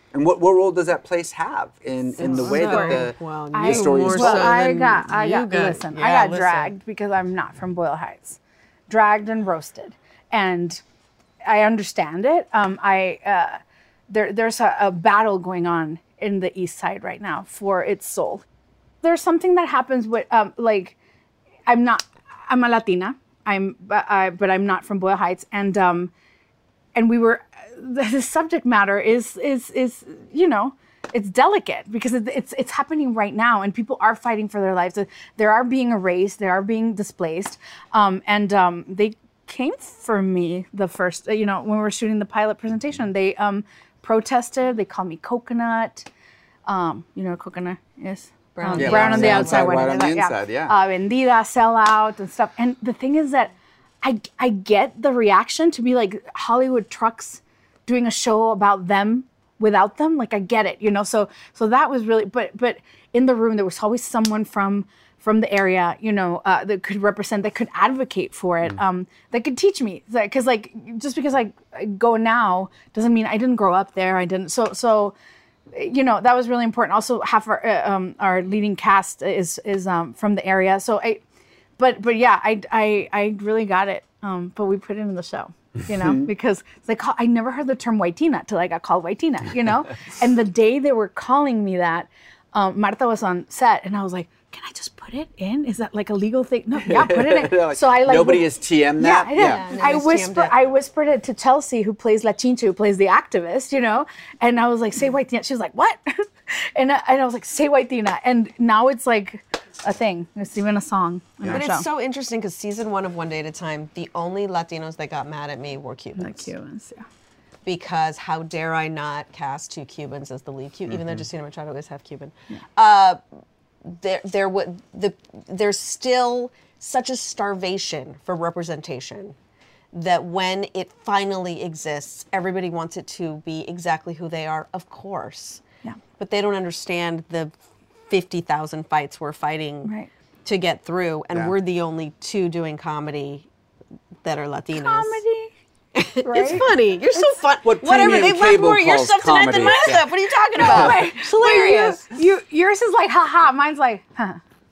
And what, what role does that place have in, in the way that the, Well, the you story more is Well, so told? I than got, I you got, got- listen, yeah, I got listen. dragged because I'm not from Boyle Heights. Dragged and roasted. And I understand it. Um, I, uh, there, there's a, a battle going on in the East Side right now for its soul. There's something that happens with, um, like, I'm not, I'm a Latina, I'm, but, I, but I'm not from Boyle Heights. And, um, and we were, the, the subject matter is, is, is, you know, it's delicate because it, it's it's happening right now, and people are fighting for their lives. They are being erased. They are being displaced, um, and um, they came for me the first. You know, when we were shooting the pilot presentation, they um, protested. They called me coconut. Um, you know what coconut is? Brown. Um, Yeah, brown on the outside, white white on the inside, yeah. Uh, vendida, sell out, and stuff. And the thing is that I I get the reaction to be like Hollywood trucks doing a show about them without them. Like I get it, you know. So so that was really, but but in the room there was always someone from from the area, you know, uh, that could represent, that could advocate for it, um, that could teach me. Because like just because I, I go now doesn't mean I didn't grow up there. I didn't. So so. You know, that was really important. Also, half our uh, um, our leading cast is is um, from the area. So I, but but yeah, I I, I really got it. Um, but we put it in the show, you know, because it's like I never heard the term whitina till I got called whitina, you know. And the day they were calling me that, um, Marta was on set, and I was like, "Can I just put it in? Is that like a legal thing?" No, yeah, put it in. Like, so I like nobody whi- has T M'd Yeah, that. I did. Yeah, I nobody's whisper. T M'd it. I whispered it to Chelsea, who plays La Chincha, who plays the activist, you know. And I was like, "Say white Tina." She was like, "What?" and I, and I was like, "Say white Tina." And now it's like a thing. It's even a song. in But our it's show. so interesting because season one of One Day at a Time, the only Latinos that got mad at me were Cubans. The Cubans, yeah. Because how dare I not cast two Cubans as the lead Cuban, even though Justina Machado is half Cuban. Uh, there, there would the there's still such a starvation for representation that when it finally exists, everybody wants it to be exactly who they are, of course. Yeah. But they don't understand the fifty thousand fights we're fighting Right. to get through, and Yeah. we're the only two doing comedy that are Latinas. Comedy. It's funny. You're so fun. what Whatever. premium They left cable more of your calls stuff tonight than comedy. my Yeah. stuff. What are you talking about? Wait, It's hilarious. wait, you, you, yours is like, haha. Mine's like, huh.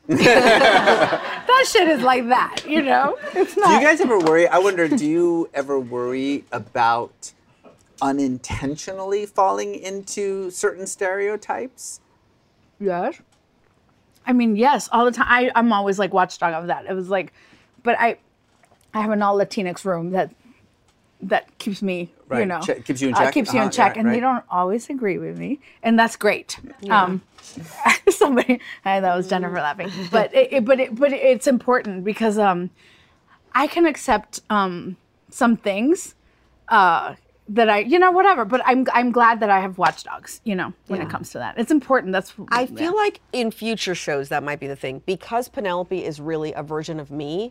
That shit is like that, you know? It's not. Do you guys ever worry? I wonder, do you ever worry about unintentionally falling into certain stereotypes? Yes. I mean, yes, all the time. I, I'm always like watchdog of that. It was like, but I, I have an all Latinx room that, that keeps me, you Right, know, che- keeps you in uh, check. keeps you Uh-huh, in check, yeah, and they right. don't always agree with me, and that's great. Um, somebody, I, that was Jennifer laughing, but it, it, but it, but it's important because um, I can accept um some things, uh. That I, you know, whatever. But I'm, I'm glad that I have watchdogs. You know, when it comes to that, it's important. That's. I feel like in future shows that might be the thing. Because Penelope is really a version of me,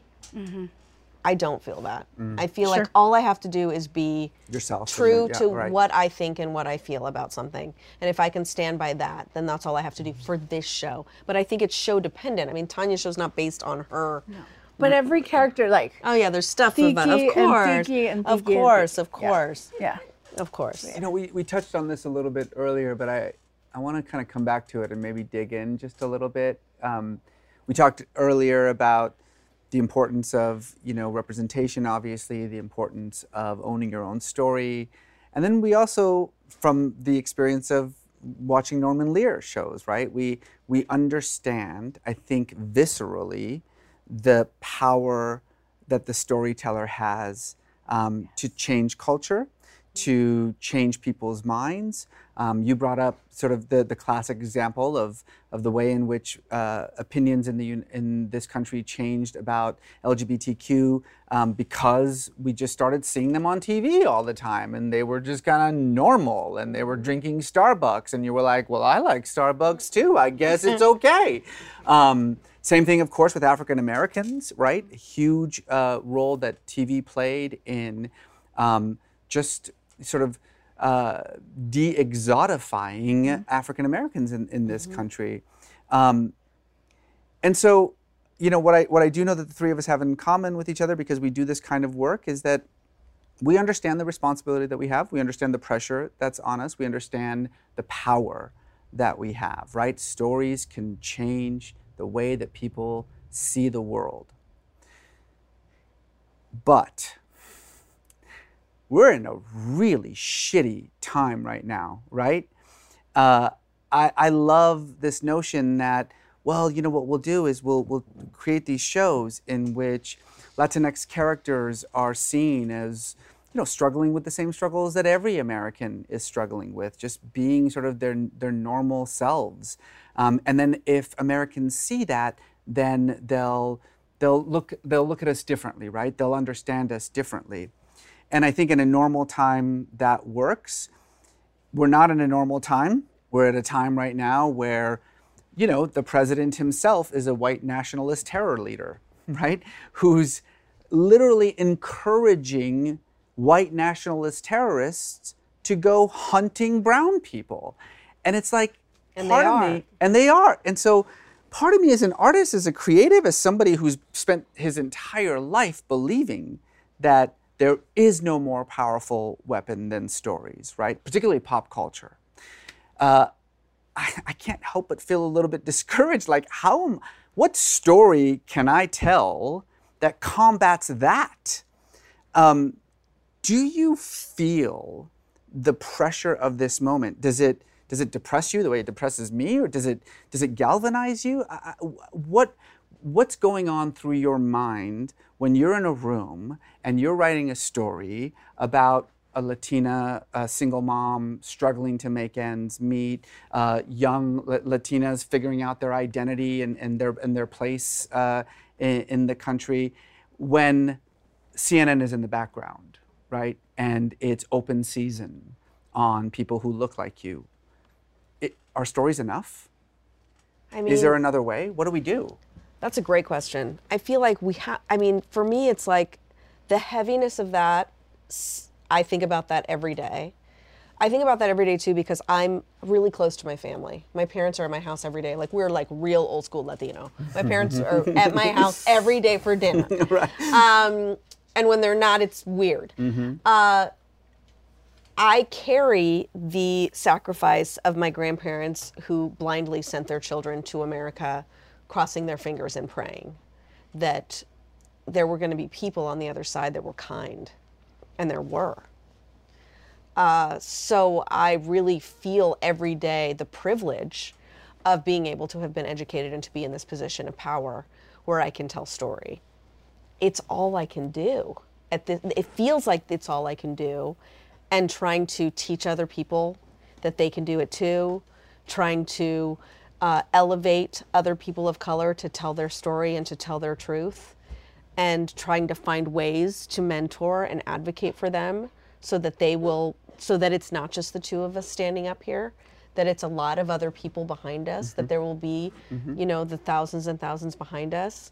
I don't feel that. I feel like Sure. all I have to do is be Yourself. true Yeah, to right. what I think and what I feel about something. And if I can stand by that, then that's all I have to do for this show. But I think it's show dependent. I mean, Tanya's show's not based on her. But every character, like, Oh yeah, there's stuff Tiki about, of and course, Tiki and of Tiki and course, Tiki. of course, yeah. of course. You know, we, we touched on this a little bit earlier, but I, I want to kind of come back to it and maybe dig in just a little bit. Um, we talked earlier about the importance of, you know, representation, obviously, the importance of owning your own story. And then we also, from the experience of watching Norman Lear shows, right? We, we understand, I think, viscerally, the power that the storyteller has um, to change culture, to change people's minds. Um, you brought up sort of the, the classic example of, of the way in which uh, opinions in the un- in this country changed about L G B T Q um, because we just started seeing them on T V all the time, and they were just kind of normal, and they were drinking Starbucks, and you were like, well, I like Starbucks too. I guess it's okay. Um, Same thing, of course, with African Americans, right? A huge uh, role that T V played in um, just sort of uh, de-exotifying African Americans in, in this country. Um, and so, you know, what I what I do know that the three of us have in common with each other, because we do this kind of work, is that we understand the responsibility that we have. We understand the pressure that's on us. We understand the power that we have, right? Stories can change the way that people see the world. But we're in a really shitty time right now, right? Uh, I, I love this notion that, well, you know, what we'll do is we'll, we'll create these shows in which Latinx characters are seen as, you know, struggling with the same struggles that every American is struggling with, just being sort of their, their normal selves. Um, and then if Americans see that, then they'll, they'll, look, they'll look at us differently, right? They'll understand us differently. And I think in a normal time that works. We're not in a normal time. We're at a time right now where, you know, the president himself is a white nationalist terror leader, right? Who's literally encouraging white nationalist terrorists to go hunting brown people. And it's like, and part they of are. me, and they are. And so part of me as an artist, as a creative, as somebody who's spent his entire life believing that there is no more powerful weapon than stories, right? Particularly pop culture. Uh, I, I can't help but feel a little bit discouraged. Like, how am, what story can I tell that combats that? Um, do you feel the pressure of this moment? Does it does it depress you the way it depresses me, or does it does it galvanize you? I, I, what what's going on through your mind when you're in a room and you're writing a story about a Latina uh, single mom struggling to make ends meet, uh, young L- Latinas figuring out their identity and, and their and their place uh, in, in the country, when C N N is in the background, right? And it's open season on people who look like you. It, are stories enough? I mean, is there another way? What do we do? That's a great question. I feel like we have, I mean, for me, it's like the heaviness of that, I think about that every day. I think about that every day too because I'm really close to my family. My parents are at my house every day. Like, we're like real old school Latino. My parents are at my house every day for dinner. Right. Um, and when they're not, it's weird. Mm-hmm. Uh, I carry the sacrifice of my grandparents who blindly sent their children to America, crossing their fingers and praying that there were going to be people on the other side that were kind. And there were. Uh, so I really feel every day the privilege of being able to have been educated and to be in this position of power where I can tell story. It's all I can do. At the, it feels like it's all I can do. And trying to teach other people that they can do it too. Trying to uh, elevate other people of color to tell their story and to tell their truth. And trying to find ways to mentor and advocate for them so that they will, so that it's not just the two of us standing up here, that it's a lot of other people behind us, mm-hmm. that there will be, mm-hmm. you know, the thousands and thousands behind us.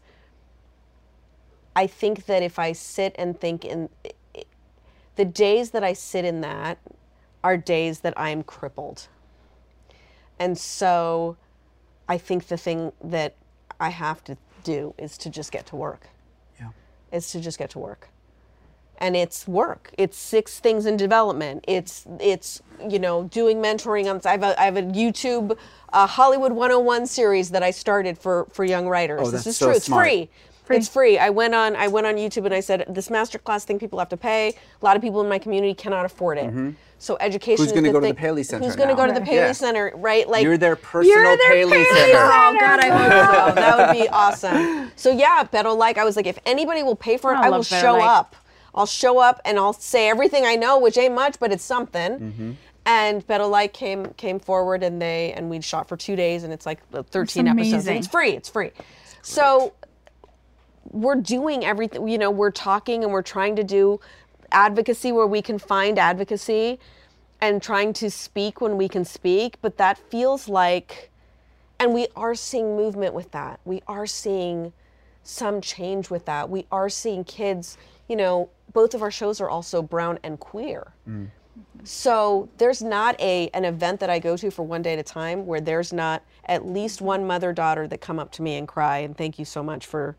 I think that if I sit and think in, the days that I sit in that are days that I'm crippled. And so I think the thing that I have to do is to just get to work. Is to just get to work. And it's work. It's six things in development. It's, it's you know, doing mentoring. On, I, have a, I have a YouTube uh, Hollywood one oh one series that I started for, for young writers. Oh, this that's is so true. It's smart. free. Free. It's free. I went on I went on YouTube and I said, this masterclass thing people have to pay. A lot of people in my community cannot afford it. Mm-hmm. So education Who's is going to the go to thing. the Paley Center Who's going to now? go to the Paley Yeah. Center, right? Like, You're their personal You're their Paley, Paley Center. oh God, I hope so. That would be awesome. So yeah, Better Like, I was like, if anybody will pay for it, I I will love Better show Like. up. I'll show up and I'll say everything I know, which ain't much, but it's something. Mm-hmm. And Better Like came came forward and they and we shot for two days and it's like thirteen That's episodes. And amazing. it's free. It's free. So we're doing everything. You know, we're talking and we're trying to do advocacy where we can find advocacy, and trying to speak when we can speak. But that feels like, and we are seeing movement with that. We are seeing some change with that. We are seeing kids, you know, both of our shows are also brown and queer. Mm. So there's not a an event that I go to for one day at a time where there's not at least one mother-daughter that come up to me and cry and thank you so much for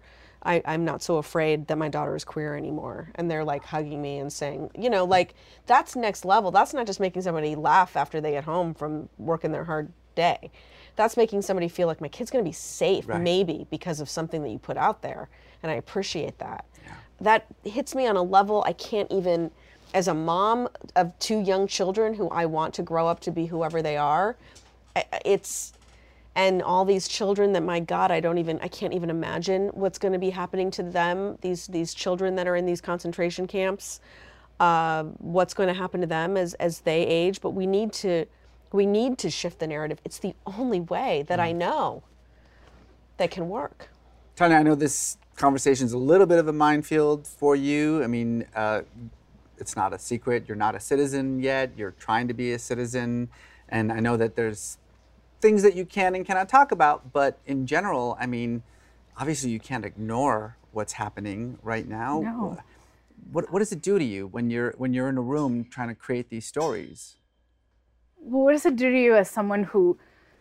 I, I'm not so afraid that my daughter is queer anymore. And they're like hugging me and saying, you know, like that's next level. That's not just making somebody laugh after they get home from working their hard day. That's making somebody feel like my kid's going to be safe, Right. maybe because of something that you put out there. And I appreciate that. Yeah. That hits me on a level I can't even, as a mom of two young children who I want to grow up to be whoever they are, I- it's, and all these children that, my God, I don't even, I can't even imagine what's going to be happening to them, these these children that are in these concentration camps, uh, what's going to happen to them as, as they age. But we need to, we need to shift the narrative. It's the only way that I know that can work. Tanya, I know this conversation is a little bit of a minefield for you. I mean, uh, it's not a secret. You're not a citizen yet. You're trying to be a citizen. And I know that there's things that you can and cannot talk about, but in general, I mean, obviously you can't ignore what's happening right now. No. What what does it do to you when you're when you're in a room trying to create these stories? Well, what does it do to you as someone who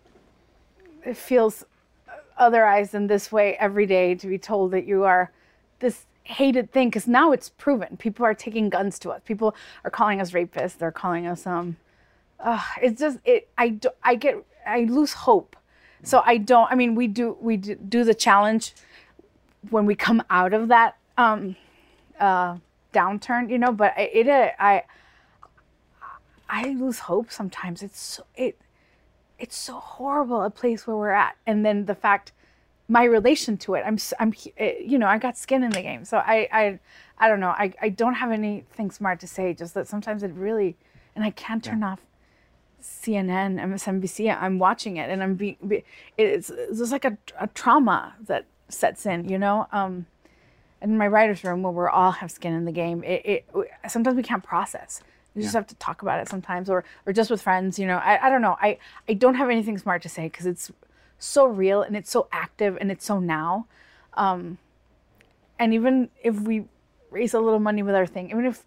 feels otherized in this way every day, to be told that you are this hated thing? Because now it's proven. People are taking guns to us. People are calling us rapists. They're calling us um. Uh, it's just it. I do, I get. I lose hope. So I don't, I mean, we do, we do, do the challenge when we come out of that um, uh, downturn, you know, but it, it, I, I lose hope sometimes. It's so, it, it's so horrible a place where we're at. And then the fact, my relation to it, I'm, I'm, you know, I got skin in the game. So I, I, I don't know. I, I don't have anything smart to say, just that sometimes it really, and I can't turn yeah. off C N N, M S N B C. I'm watching it, and I'm being. Be, it's it's just like a, a trauma that sets in, you know. Um, and in my writer's room, where we all have skin in the game, it, it sometimes we can't process. We yeah. just have to talk about it sometimes, or or just with friends, you know. I, I don't know. I I don't have anything smart to say because it's so real and it's so active and it's so now. Um, and even if we raise a little money with our thing, even if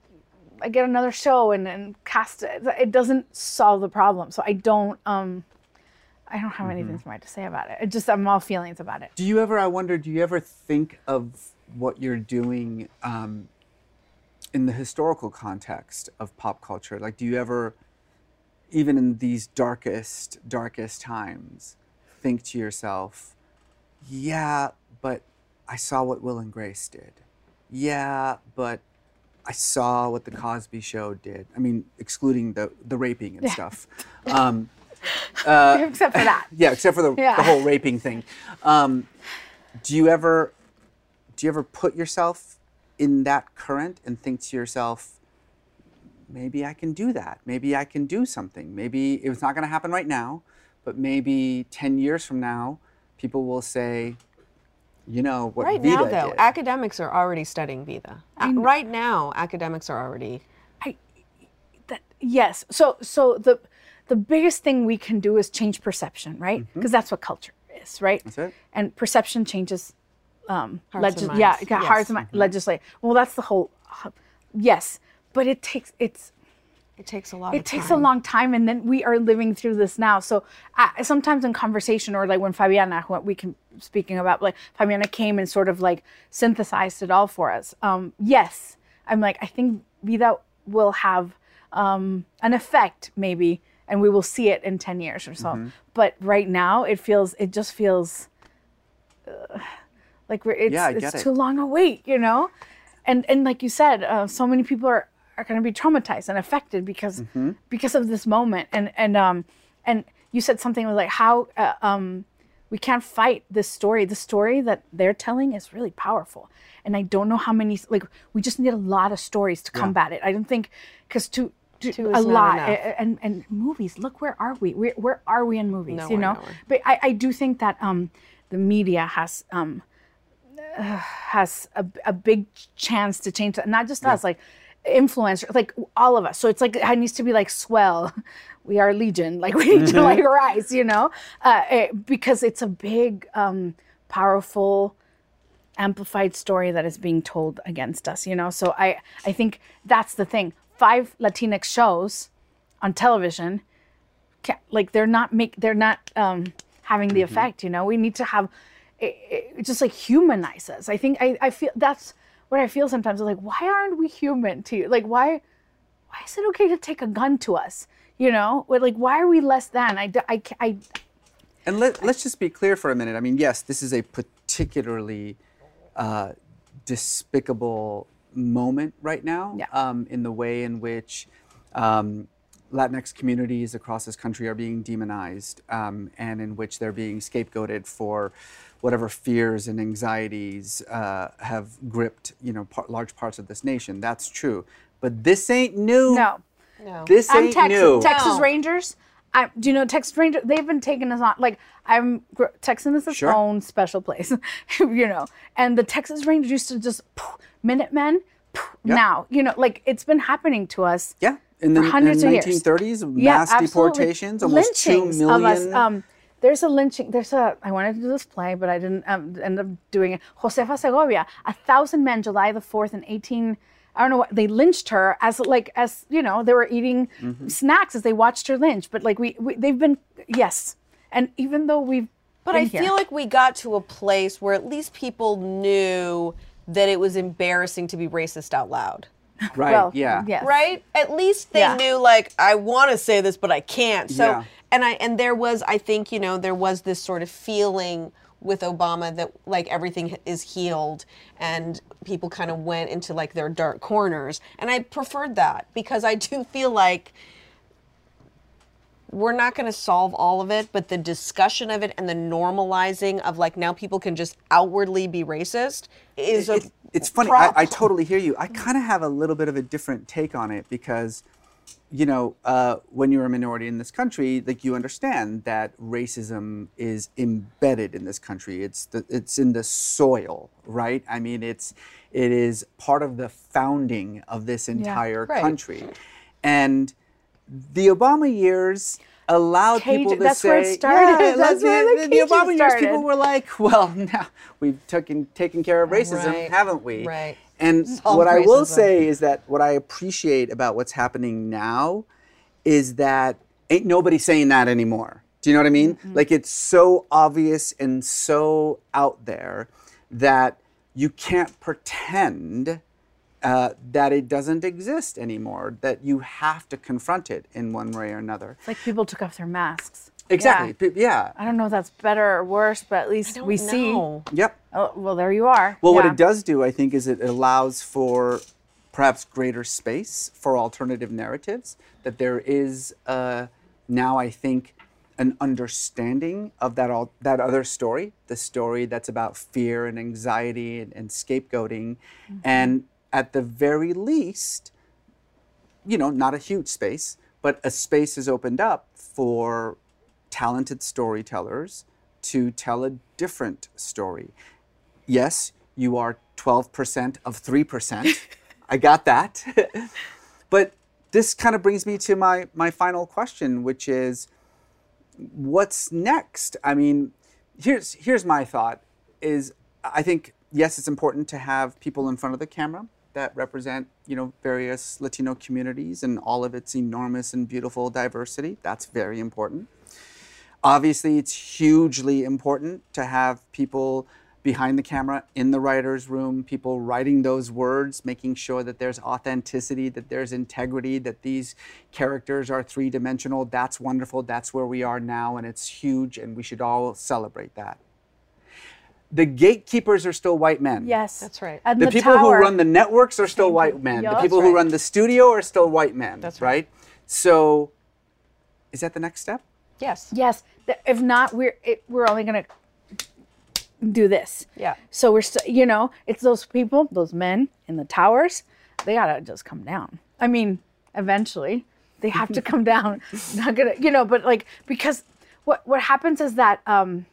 I get another show and, and cast it, it doesn't solve the problem. So I don't, um, I don't have anything mm-hmm. smart to say about it. It just, I'm all feelings about it. Do you ever, I wonder, do you ever think of what you're doing um, in the historical context of pop culture? Like, do you ever, even in these darkest, darkest times, think to yourself, yeah, but I saw what Will and Grace did. Yeah, but I saw what the Cosby Show did. I mean, excluding the, the raping and yeah. stuff. Um, uh, except for that. Yeah, except for the, yeah. the whole raping thing. Um, do you ever, do you ever put yourself in that current and think to yourself, maybe I can do that. Maybe I can do something. Maybe it's not going to happen right now, but maybe ten years from now, people will say, you know, what right Vida now, though, did. Academics are already studying Vida. Uh, right now, academics are already. I, that, yes. So, so the the biggest thing we can do is change perception, right? Because mm-hmm. that's what culture is, right? That's it. And perception changes. Um, hearts and legis- yeah, minds. yeah, Yes. hearts and minds. Mm-hmm. Legislate. Well, that's the whole. Uh, yes, but it takes it's. It takes a lot It of takes time. a long time, and then we are living through this now. So uh, sometimes in conversation, or like when Fabiana, what we can speaking about, like Fabiana came and sort of like synthesized it all for us. Um, yes, I'm like, I think Vida will have um, an effect maybe, and we will see it in ten years or so. Mm-hmm. But right now, it feels, it just feels uh, like we're, it's, yeah, I it's get too it. long a wait, you know? And and like you said, uh, so many people are. are going to be traumatized and affected because mm-hmm. because of this moment. And and um and you said something like how uh, um we can't fight this story. The story that they're telling is really powerful. And I don't know how many, like, we just need a lot of stories to combat yeah. it. I don't think, because to, to, Two a is not lot. enough. And and movies, look, where are we? Where, where are we in movies, Nowhere, you know? nowhere. But I, I do think that um the media has um uh, has a, a big chance to change that. Not just yeah. us, like, influencer, like all of us. So it's like it needs to be like swell. We are legion. Like we need to like rise, you know, uh, it, because it's a big, um, powerful, amplified story that is being told against us. You know, so I I think that's the thing. Five Latinx shows on television, can, like they're not make they're not um, having the mm-hmm. effect. You know, we need to have it, it just like humanize us. I think I, I feel that's what I feel sometimes. Like, why aren't we human to you? Like, why, why is it okay to take a gun to us? You know, like, why are we less than? I, I, I, And let, let's just be clear for a minute. I mean, yes, this is a particularly uh, despicable moment right now, Yeah. um, in the way in which um, Latinx communities across this country are being demonized, um, and in which they're being scapegoated for whatever fears and anxieties uh, have gripped, you know, par- large parts of this nation. That's true. But this ain't new. no. No. This I'm ain't Texas, new. Texas No. Rangers. I, do you know Texas Rangers? They've been taking us on. Like, I'm Texas is its Sure. own special place, you know. And the Texas Rangers used to just poof, Minutemen. Poof, Yeah. Now, you know, like it's been happening to us. Yeah. In the for hundreds in of years. nineteen thirties, mass Yeah, absolutely. deportations, almost two Lynchings million. of us. Um, there's a lynching. There's a. I wanted to do this play, but I didn't um, end up doing it. Josefa Segovia, a thousand men, July the fourth, in eighteen. I don't know what they lynched her as like as you know they were eating Mm-hmm. snacks as they watched her lynch. But like we, we they've been yes, and even though we've But been I here, feel like we got to a place where at least people knew that it was embarrassing to be racist out loud. Right, well, yeah. yes. Right? At least they Yeah. knew, like, I want to say this, but I can't. So, Yeah. and I and there was, I think, you know, there was this sort of feeling with Obama that like everything is healed and people kind of went into like their dark corners, and I preferred that because I do feel like we're not going to solve all of it, but the discussion of it and the normalizing of like now people can just outwardly be racist is a It- it's funny. I, problem. I totally hear you. I kind of have a little bit of a different take on it because, you know, uh, when you're a minority in this country, like you understand that racism is embedded in this country. It's the, it's in the soil, right? I mean, it's it is part of the founding of this entire right. country, and the Obama years allowed Cage- people to that's say, where it started. yeah, That's the, where the the, the cages Obama years, people started. were like, well, now we've taken taken care of racism, Right. haven't we? Right. And Solve what I will racism. say is that what I appreciate about what's happening now is that ain't nobody saying that anymore. Do you know what I mean? Mm-hmm. Like it's so obvious and so out there that you can't pretend uh, that it doesn't exist anymore, that you have to confront it in one way or another. it's like people took off their masks. Exactly. Yeah. P- Yeah. I don't know if that's better or worse, but at least don't we see. know. Yep. Oh, well, there you are. Well, what Yeah. it does do, I think, is it allows for perhaps greater space for alternative narratives, that there is uh, now, I think, an understanding of that all, that other story, the story that's about fear and anxiety and, and scapegoating. Mm-hmm. And at the very least, you know, not a huge space, but a space is opened up for talented storytellers to tell a different story. Yes, you are twelve percent of three percent. I got that. But this kind of brings me to my, my final question, which is, what's next? I mean, here's here's my thought, is I think, yes, it's important to have people in front of the camera that represent, you know, various Latino communities and all of its enormous and beautiful diversity. That's very important. Obviously, it's hugely important to have people behind the camera in the writer's room, people writing those words, making sure that there's authenticity, that there's integrity, that these characters are three-dimensional. That's wonderful. That's where we are now, and it's huge, and we should all celebrate that. The gatekeepers are still white men. Yes, That's right. And The, the, people tower. who run the networks are still white men. Yeah, the that's people who right. run the studio are still white men. That's right. right. So, is that the next step? Yes. Yes. th- If not, we're it, we're only gonna do this. Yeah. So we're still, you know, it's those people, those men in the towers. They gotta just come down. I mean, eventually they have to come down. Not gonna, you know, but like because what what happens is that um,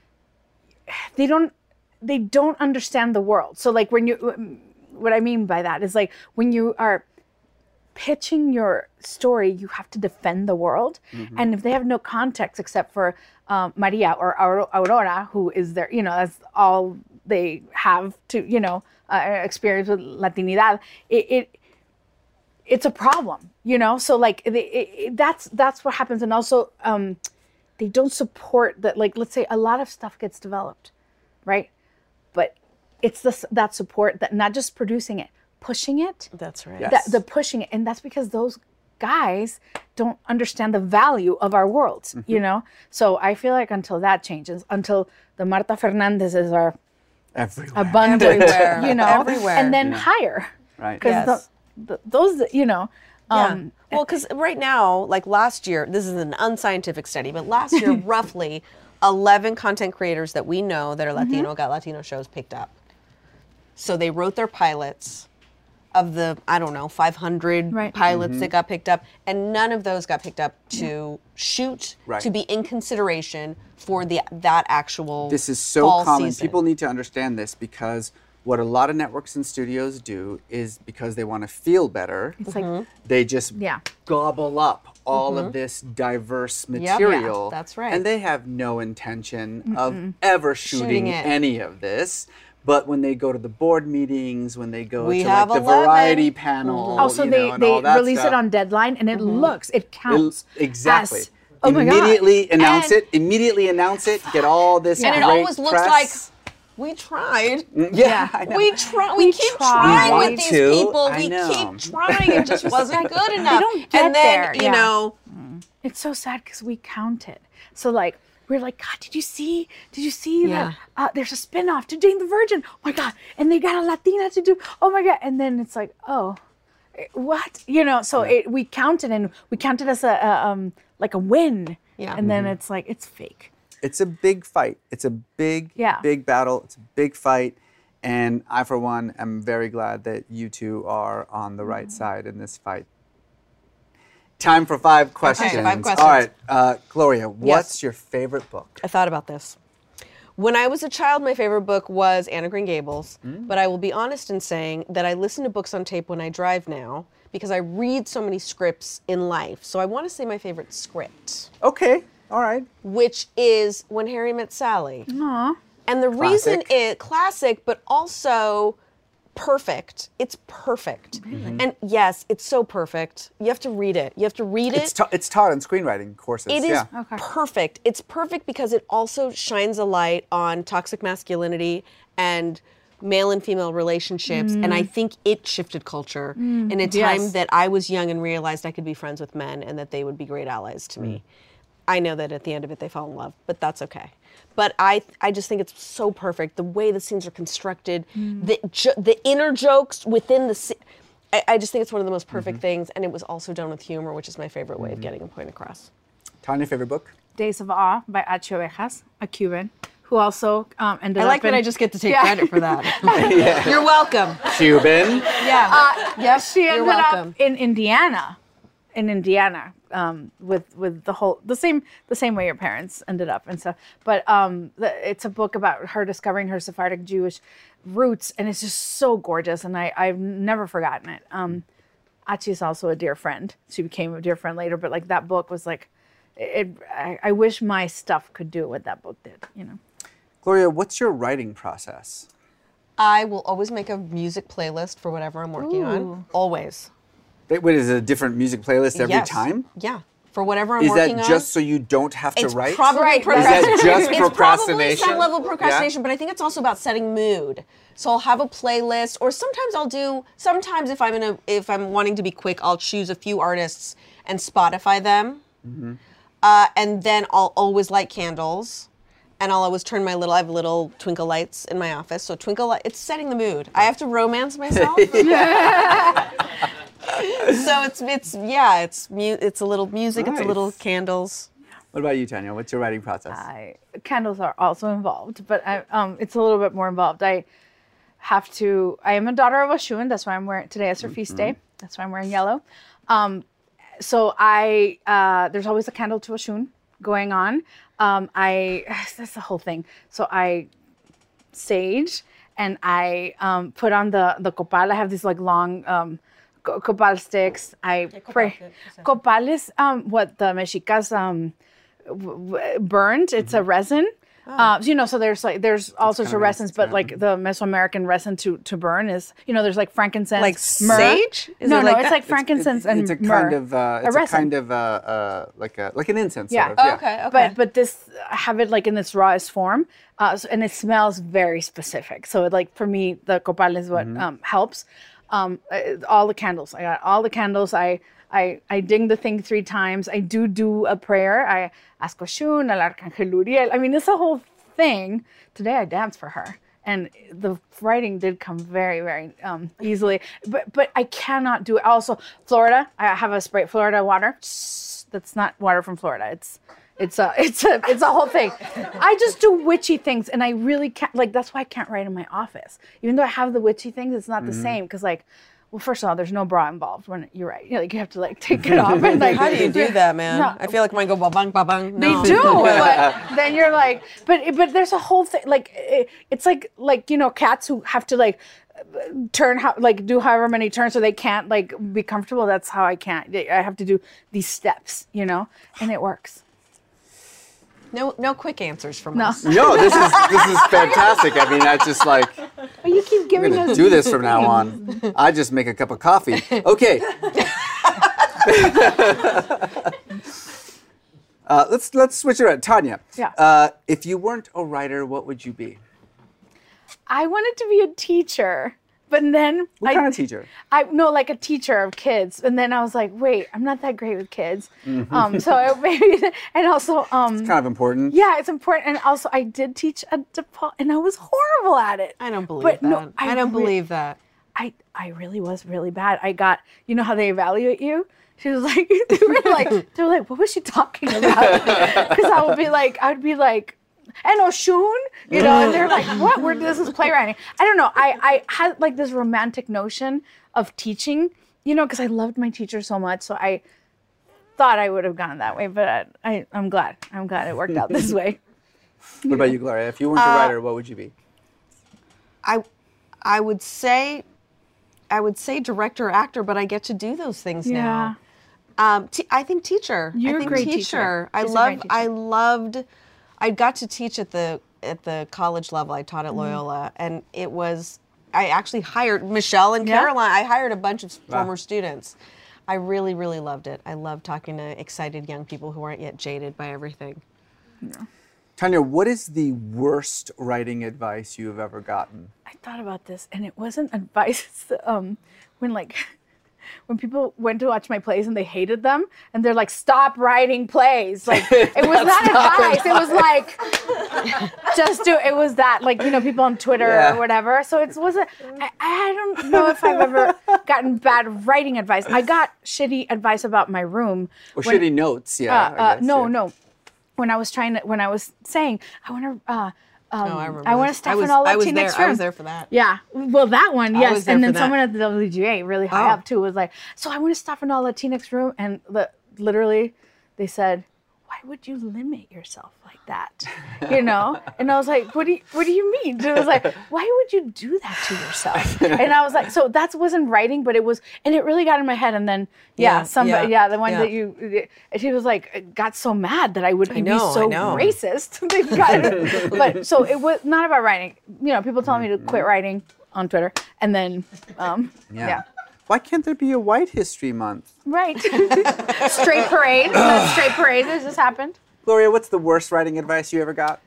they don't they don't understand the world. So like when you, what I mean by that is like when you are pitching your story, you have to defend the world. Mm-hmm. And if they have no context except for um, Maria or Aurora, who is there, you know, that's all they have to, you know, uh, experience with Latinidad, it, it it's a problem, you know? So like it, it, that's that's what happens. And also um, they don't support that. Like, let's say a lot of stuff gets developed. right? But it's the, that support, that not just producing it, pushing it. That's right. Yes. That, the pushing it. And that's because those guys don't understand the value of our worlds, Mm-hmm. you know? So I feel like until that changes, until the Marta Fernandezes are Everywhere. abundant, Everywhere. you know, Everywhere. and then hire. Right. Because Yes. the, the, those, you know, um, Yeah. Well, because right now, like last year, this is an unscientific study, but last year, roughly eleven content creators that we know that are Latino Mm-hmm. got Latino shows picked up. So they wrote their pilots of the, I don't know, five hundred Right. pilots that got picked up, and none of those got picked up to shoot, Right. to be in consideration for the that actual This is so fall common. season. People need to understand this because what a lot of networks and studios do is because they want to feel better, it's like, they just Yeah. gobble up all of this diverse Yeah, material. that's right. And they have no intention of ever shooting, Shooting it. any of this. But when they go to the board meetings, when they go We to have like the eleven. variety panel, also you they, know, and they all that release stuff. it on deadline and it looks, it counts. It- exactly. as, oh my God. immediately announce And- it. Immediately announce it. Get all this and it great always looks press. like we tried. Yeah, I know. We try. We, We keep try. trying We with want these to, people. I We know. keep trying. It just wasn't good enough. don't get and then there, you yeah. know, It's so sad because we counted. So like we're like, God, did you see? Did you see Yeah. that? Uh, there's a spinoff to Jane the Virgin. Oh my God! And they got a Latina to do. Oh my God! And then it's like, oh, eh, what? You know? So it, we counted and we counted as a, a um like a win. Yeah. And then it's like it's fake. It's a big fight. It's a big, Yeah. big battle. It's a big fight. And I, for one, am very glad that you two are on the right side in this fight. Time for five questions. five questions. All right, uh, Gloria, what's your favorite book? I thought about this. When I was a child, my favorite book was Anne of Green Gables. But I will be honest in saying that I listen to books on tape when I drive now because I read so many scripts in life. So I want to say my favorite script, Okay, all right. which is When Harry Met Sally. Aw. And the reason Classic. it classic, but also perfect. It's perfect. Mm-hmm. And yes, it's so perfect. You have to read it. You have to read it. It's, ta- it's taught in screenwriting courses. It is yeah. Okay. perfect. It's perfect because it also shines a light on toxic masculinity and male and female relationships. And I think it shifted culture in a time Yes. that I was young and realized I could be friends with men and that they would be great allies to me. I know that at the end of it they fell in love, but that's okay. But I, I just think it's so perfect. The way the scenes are constructed, the jo- the inner jokes within the scene. I, I just think it's one of the most perfect things, and it was also done with humor, which is my favorite way of getting a point across. Tanya, favorite book? Days of Awe by Achi Ovejas, a Cuban, who also um, ended I like up in, that I just get to take Yeah. credit for that. You're welcome. Cuban. Yeah. yep. She You're ended welcome. up in Indiana, in Indiana, um, with with the whole the same the same way your parents ended up and stuff. But um, the, it's a book about her discovering her Sephardic Jewish roots, and it's just so gorgeous, and I I've never forgotten it. Um, Achi is also a dear friend. She became a dear friend later, but like that book was like, it. I, I wish my stuff could do what that book did. You know. Gloria, what's your writing process? I will always make a music playlist for whatever I'm working on. Always. Wait, wait, is it a different music playlist every Yes. time? Yeah. For whatever I'm Is working that on. just so you don't have to It's write? probably Right, right. Is that procrastination. just It's probably procrastination? some level of Yeah? procrastination, but I think it's also about setting mood. So I'll have a playlist, or sometimes I'll do. Sometimes if I'm in a, if I'm wanting to be quick, I'll choose a few artists and Spotify them, Mm-hmm. uh, and then I'll always light candles, and I'll always turn my little. I have little twinkle lights in my office, so twinkle light. It's setting the mood. I have to romance myself. So it's it's yeah, it's mu- it's a little music, it's a little Nice. candles. What about you, Tanya? What's your writing process? I, candles are also involved, but I, um, it's a little bit more involved. I have to. I am a daughter of Oshun. That's why I'm wearing today. Is her feast day. That's why I'm wearing yellow. Um, so I uh, there's always a candle to Oshun going on. Um, I that's the whole thing. So I sage and I um, put on the the copal. I have these like long. Um, co- Copal sticks. I pray. Copal is um, what the mexicas um, w- w- burned. It's a resin. Uh, so, you know, so there's like there's all sorts kinda of nice, resins, but yeah. like the Mesoamerican resin to to burn is, you know, there's like frankincense, Like myrrh. sage? Is no, it no, like it's that? like frankincense and it's a myrrh. kind of uh, a it's a resin. kind of uh, uh, like a like an incense. Yeah. Sort of. Oh, okay, okay. But but this I have it like in its rawest form, uh, so, and it smells very specific. So like for me, the copal is what um, helps. Um, uh, all the candles, I got all the candles. I I I ding the thing three times. I do do a prayer. I ask Oshun, El Arcángel Uriel. I mean, it's a whole thing. Today I danced for her. And the writing did come very, very um, easily. But but I cannot do it. Also, Florida, I have a Sprite Florida water. That's not water from Florida. It's it's a it's a it's a whole thing. I just do witchy things, and I really can't. Like that's why I can't write in my office. Even though I have the witchy things, it's not mm-hmm. the same. Because like, well, first of all, there's no bra involved when you're right. You know, like you have to like take it off. And like, how do you do that, man? No. I feel like mine go ba bang ba bang. No. They do, but then you're like, but but there's a whole thing. Like it, it's like like you know cats who have to like turn how like do however many turns so they can't like be comfortable. That's how I can't. I have to do these steps, you know, and it works. No, no quick answers from no. us. No, this is this is fantastic. I mean, that's just like. Oh, you keep giving I'm us. Do this from now on. I just make a cup of coffee. Okay. uh, let's let's switch it around. Tanya. Yeah. Uh, if you weren't a writer, what would you be? I wanted to be a teacher. But then what I, kind of teacher? I no, like a teacher of kids. And then I was like, wait, I'm not that great with kids. Mm-hmm. Um, so it maybe and also um, it's kind of important. Yeah, it's important. And also, I did teach a DePaul, and I was horrible at it. I don't believe but that. No, I, I don't re- believe that. I I really was really bad. I got you know how they evaluate you. She was like, they were like, they were like, what was she talking about? Because I would be like, I would be like. And Oshun, you know, and they're like, what? Where this is playwriting? I don't know. I, I had like this romantic notion of teaching, you know, because I loved my teacher so much. So I thought I would have gone that way, but I, I, I'm glad. I'm glad it worked out this way. What about you, Gloria? If you weren't a uh, writer, what would you be? I, I would say, I would say director or actor, but I get to do those things yeah. now. Um, t- I think teacher. You're I think a great teacher. teacher. I She's a love. great teacher. I loved. I got to teach at the at the college level. I taught at Loyola, mm-hmm. and it was. I actually hired Michelle and yeah. Caroline. I hired a bunch of wow. former students. I really, really loved it. I love talking to excited young people who aren't yet jaded by everything. Yeah. Tanya, what is the worst writing advice you have ever gotten? I thought about this, and it wasn't advice. Um, when like. When people went to watch my plays and they hated them, and they're like, "Stop writing plays!" Like it was not advice. It was like, just do. It was that like you know people on Twitter yeah. or whatever. So it wasn't. I, I don't know if I've ever gotten bad writing advice. I got shitty advice about my room. Or when, shitty notes, yeah. Uh, uh, guess, no, yeah. no. When I was trying to, when I was saying, I want to. Uh, Um, oh, I remember. I want to staff in all I was Latinx there. rooms. I was there for that. Yeah, well, that one, yes. was there And then for that. someone at the W G A, really high Oh. up too, was like, "So I want to staff in all Latinx room," and the, literally, they said, "Why would you limit yourself like that?" You know? And I was like, "What do you What do you mean?" And it was like, "Why would you do that to yourself?" And I was like, "So that wasn't writing, but it was," and it really got in my head. And then, yeah, Yeah, somebody, yeah, yeah, the one yeah. that you, and she was like, got so mad that I would I know, be so I know. racist. They got- but so it was not about writing. You know, people telling me to quit writing on Twitter, and then, um, Yeah. yeah. Why can't there be a White History Month? Right. Straight parade. The straight parade. Has this happened? Gloria, what's the worst writing advice you ever got?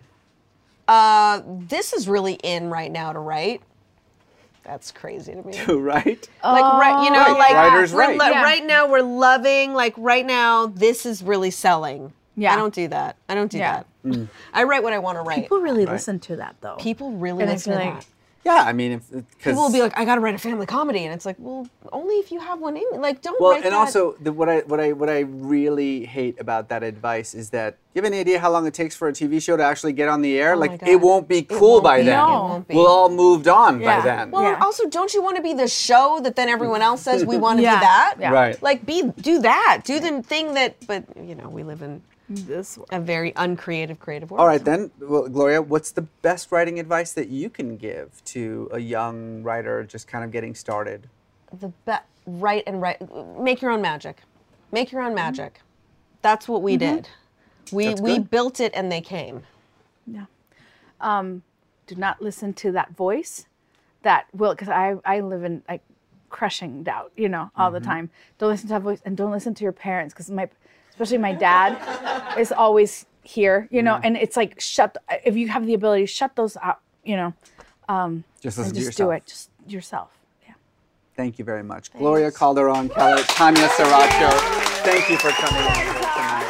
Uh, this is really in right now to write. That's crazy to me. To write? Like right, you know, Right, like writers we're write. lo- Yeah. right now we're loving. Like right now, this is really selling. Yeah. I don't do that. I don't do Yeah. that. I write what I want to write. People really Right. listen to that, though. People really And I listen feel to like- that. Yeah, I mean, if, because People will be like, "I got to write a family comedy," and it's like, well, only if you have one in. Like, don't well, write and that. also the, what I what I what I really hate about that advice is that you have any idea how long it takes for a T V show to actually get on the air? Oh my like God. it won't be It cool won't by be. then. No. It won't be. We'll all moved on Yeah. by then. Well, Yeah. also, don't you want to be the show that then everyone else says we want to Yeah. be that? Yeah. Right. Like, be do that. Do the thing that. But you know, we live in This a very uncreative, creative world. All right, then, well, Gloria, what's the best writing advice that you can give to a young writer just kind of getting started? The be- write and write. Make your own magic. Make your own magic. That's what we did. We That's we good. built it and they came. Yeah. Um, do not listen to that voice that will, because I, I live in like crushing doubt, you know, all the time. Don't listen to that voice, and don't listen to your parents, because my, especially my dad is always, here, you know, and it's like, shut, if you have the ability, shut those out, you know, um, Just listen and to just yourself. do it, just yourself. Yeah. Thank you very much. Gloria Calderon Kellett, Tanya Saracho, thank you for coming on tonight.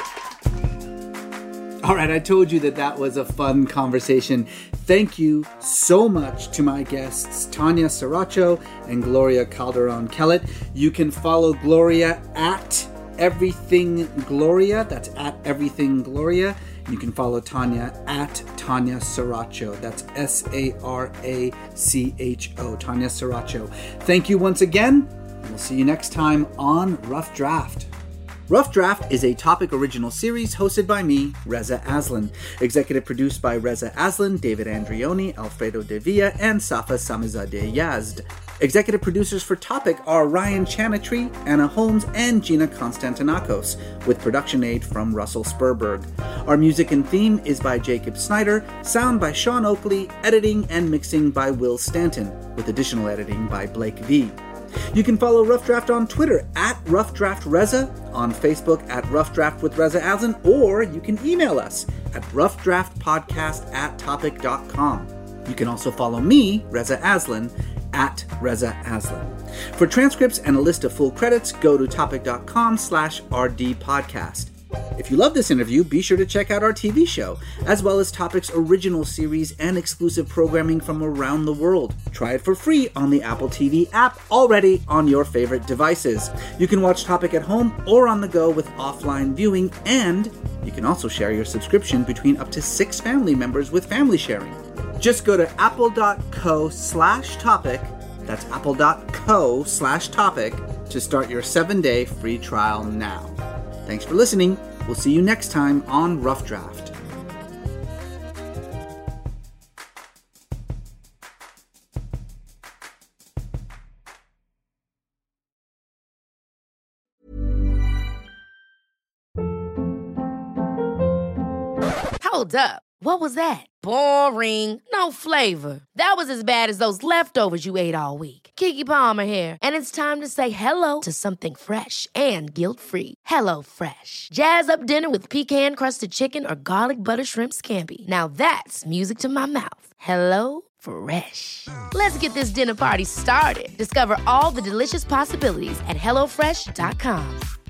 All right, I told you that that was a fun conversation. Thank you so much to my guests, Tanya Saracho and Gloria Calderon Kellett. You can follow Gloria at Everything Gloria. That's at Everything Gloria. You can follow Tanya at Tanya Saracho. That's S A R A C H O, Tanya Saracho. Thank you once again, and we'll see you next time on Rough Draft. Rough Draft is a Topic original series hosted by me, Reza Aslan. Executive produced by Reza Aslan, David Andrioni, Alfredo De Villa, and Safa Samizadeh Yazd. Executive producers for Topic are Ryan Chanatry, Anna Holmes, and Gina Konstantinakos, with production aid from Russell Spurberg. Our music and theme is by Jacob Snyder, sound by Sean Oakley, editing and mixing by Will Stanton, with additional editing by Blake V. You can follow Rough Draft on Twitter at Rough Draft Reza, on Facebook at Rough Draft with Reza Aslan, or you can email us at roughdraftpodcast at topic dot com. You can also follow me, Reza Aslan, at Reza Aslan. For transcripts and a list of full credits, go to topic.com slash RD podcast. If you love this interview, be sure to check out our T V show, as well as Topic's original series and exclusive programming from around the world. Try it for free on the Apple T V app, already on your favorite devices. You can watch Topic at home or on the go with offline viewing, and you can also share your subscription between up to six family members with family sharing. Just go to apple.co slash topic, that's apple.co slash topic, to start your seven-day free trial now. Thanks for listening. We'll see you next time on Rough Draft. Hold up. What was that? Boring. No flavor. That was as bad as those leftovers you ate all week. Keke Palmer here, and it's time to say hello to something fresh and guilt-free. Hello Fresh. Jazz up dinner with pecan-crusted chicken or garlic butter shrimp scampi. Now that's music to my mouth. Hello Fresh. Let's get this dinner party started. Discover all the delicious possibilities at hello fresh dot com.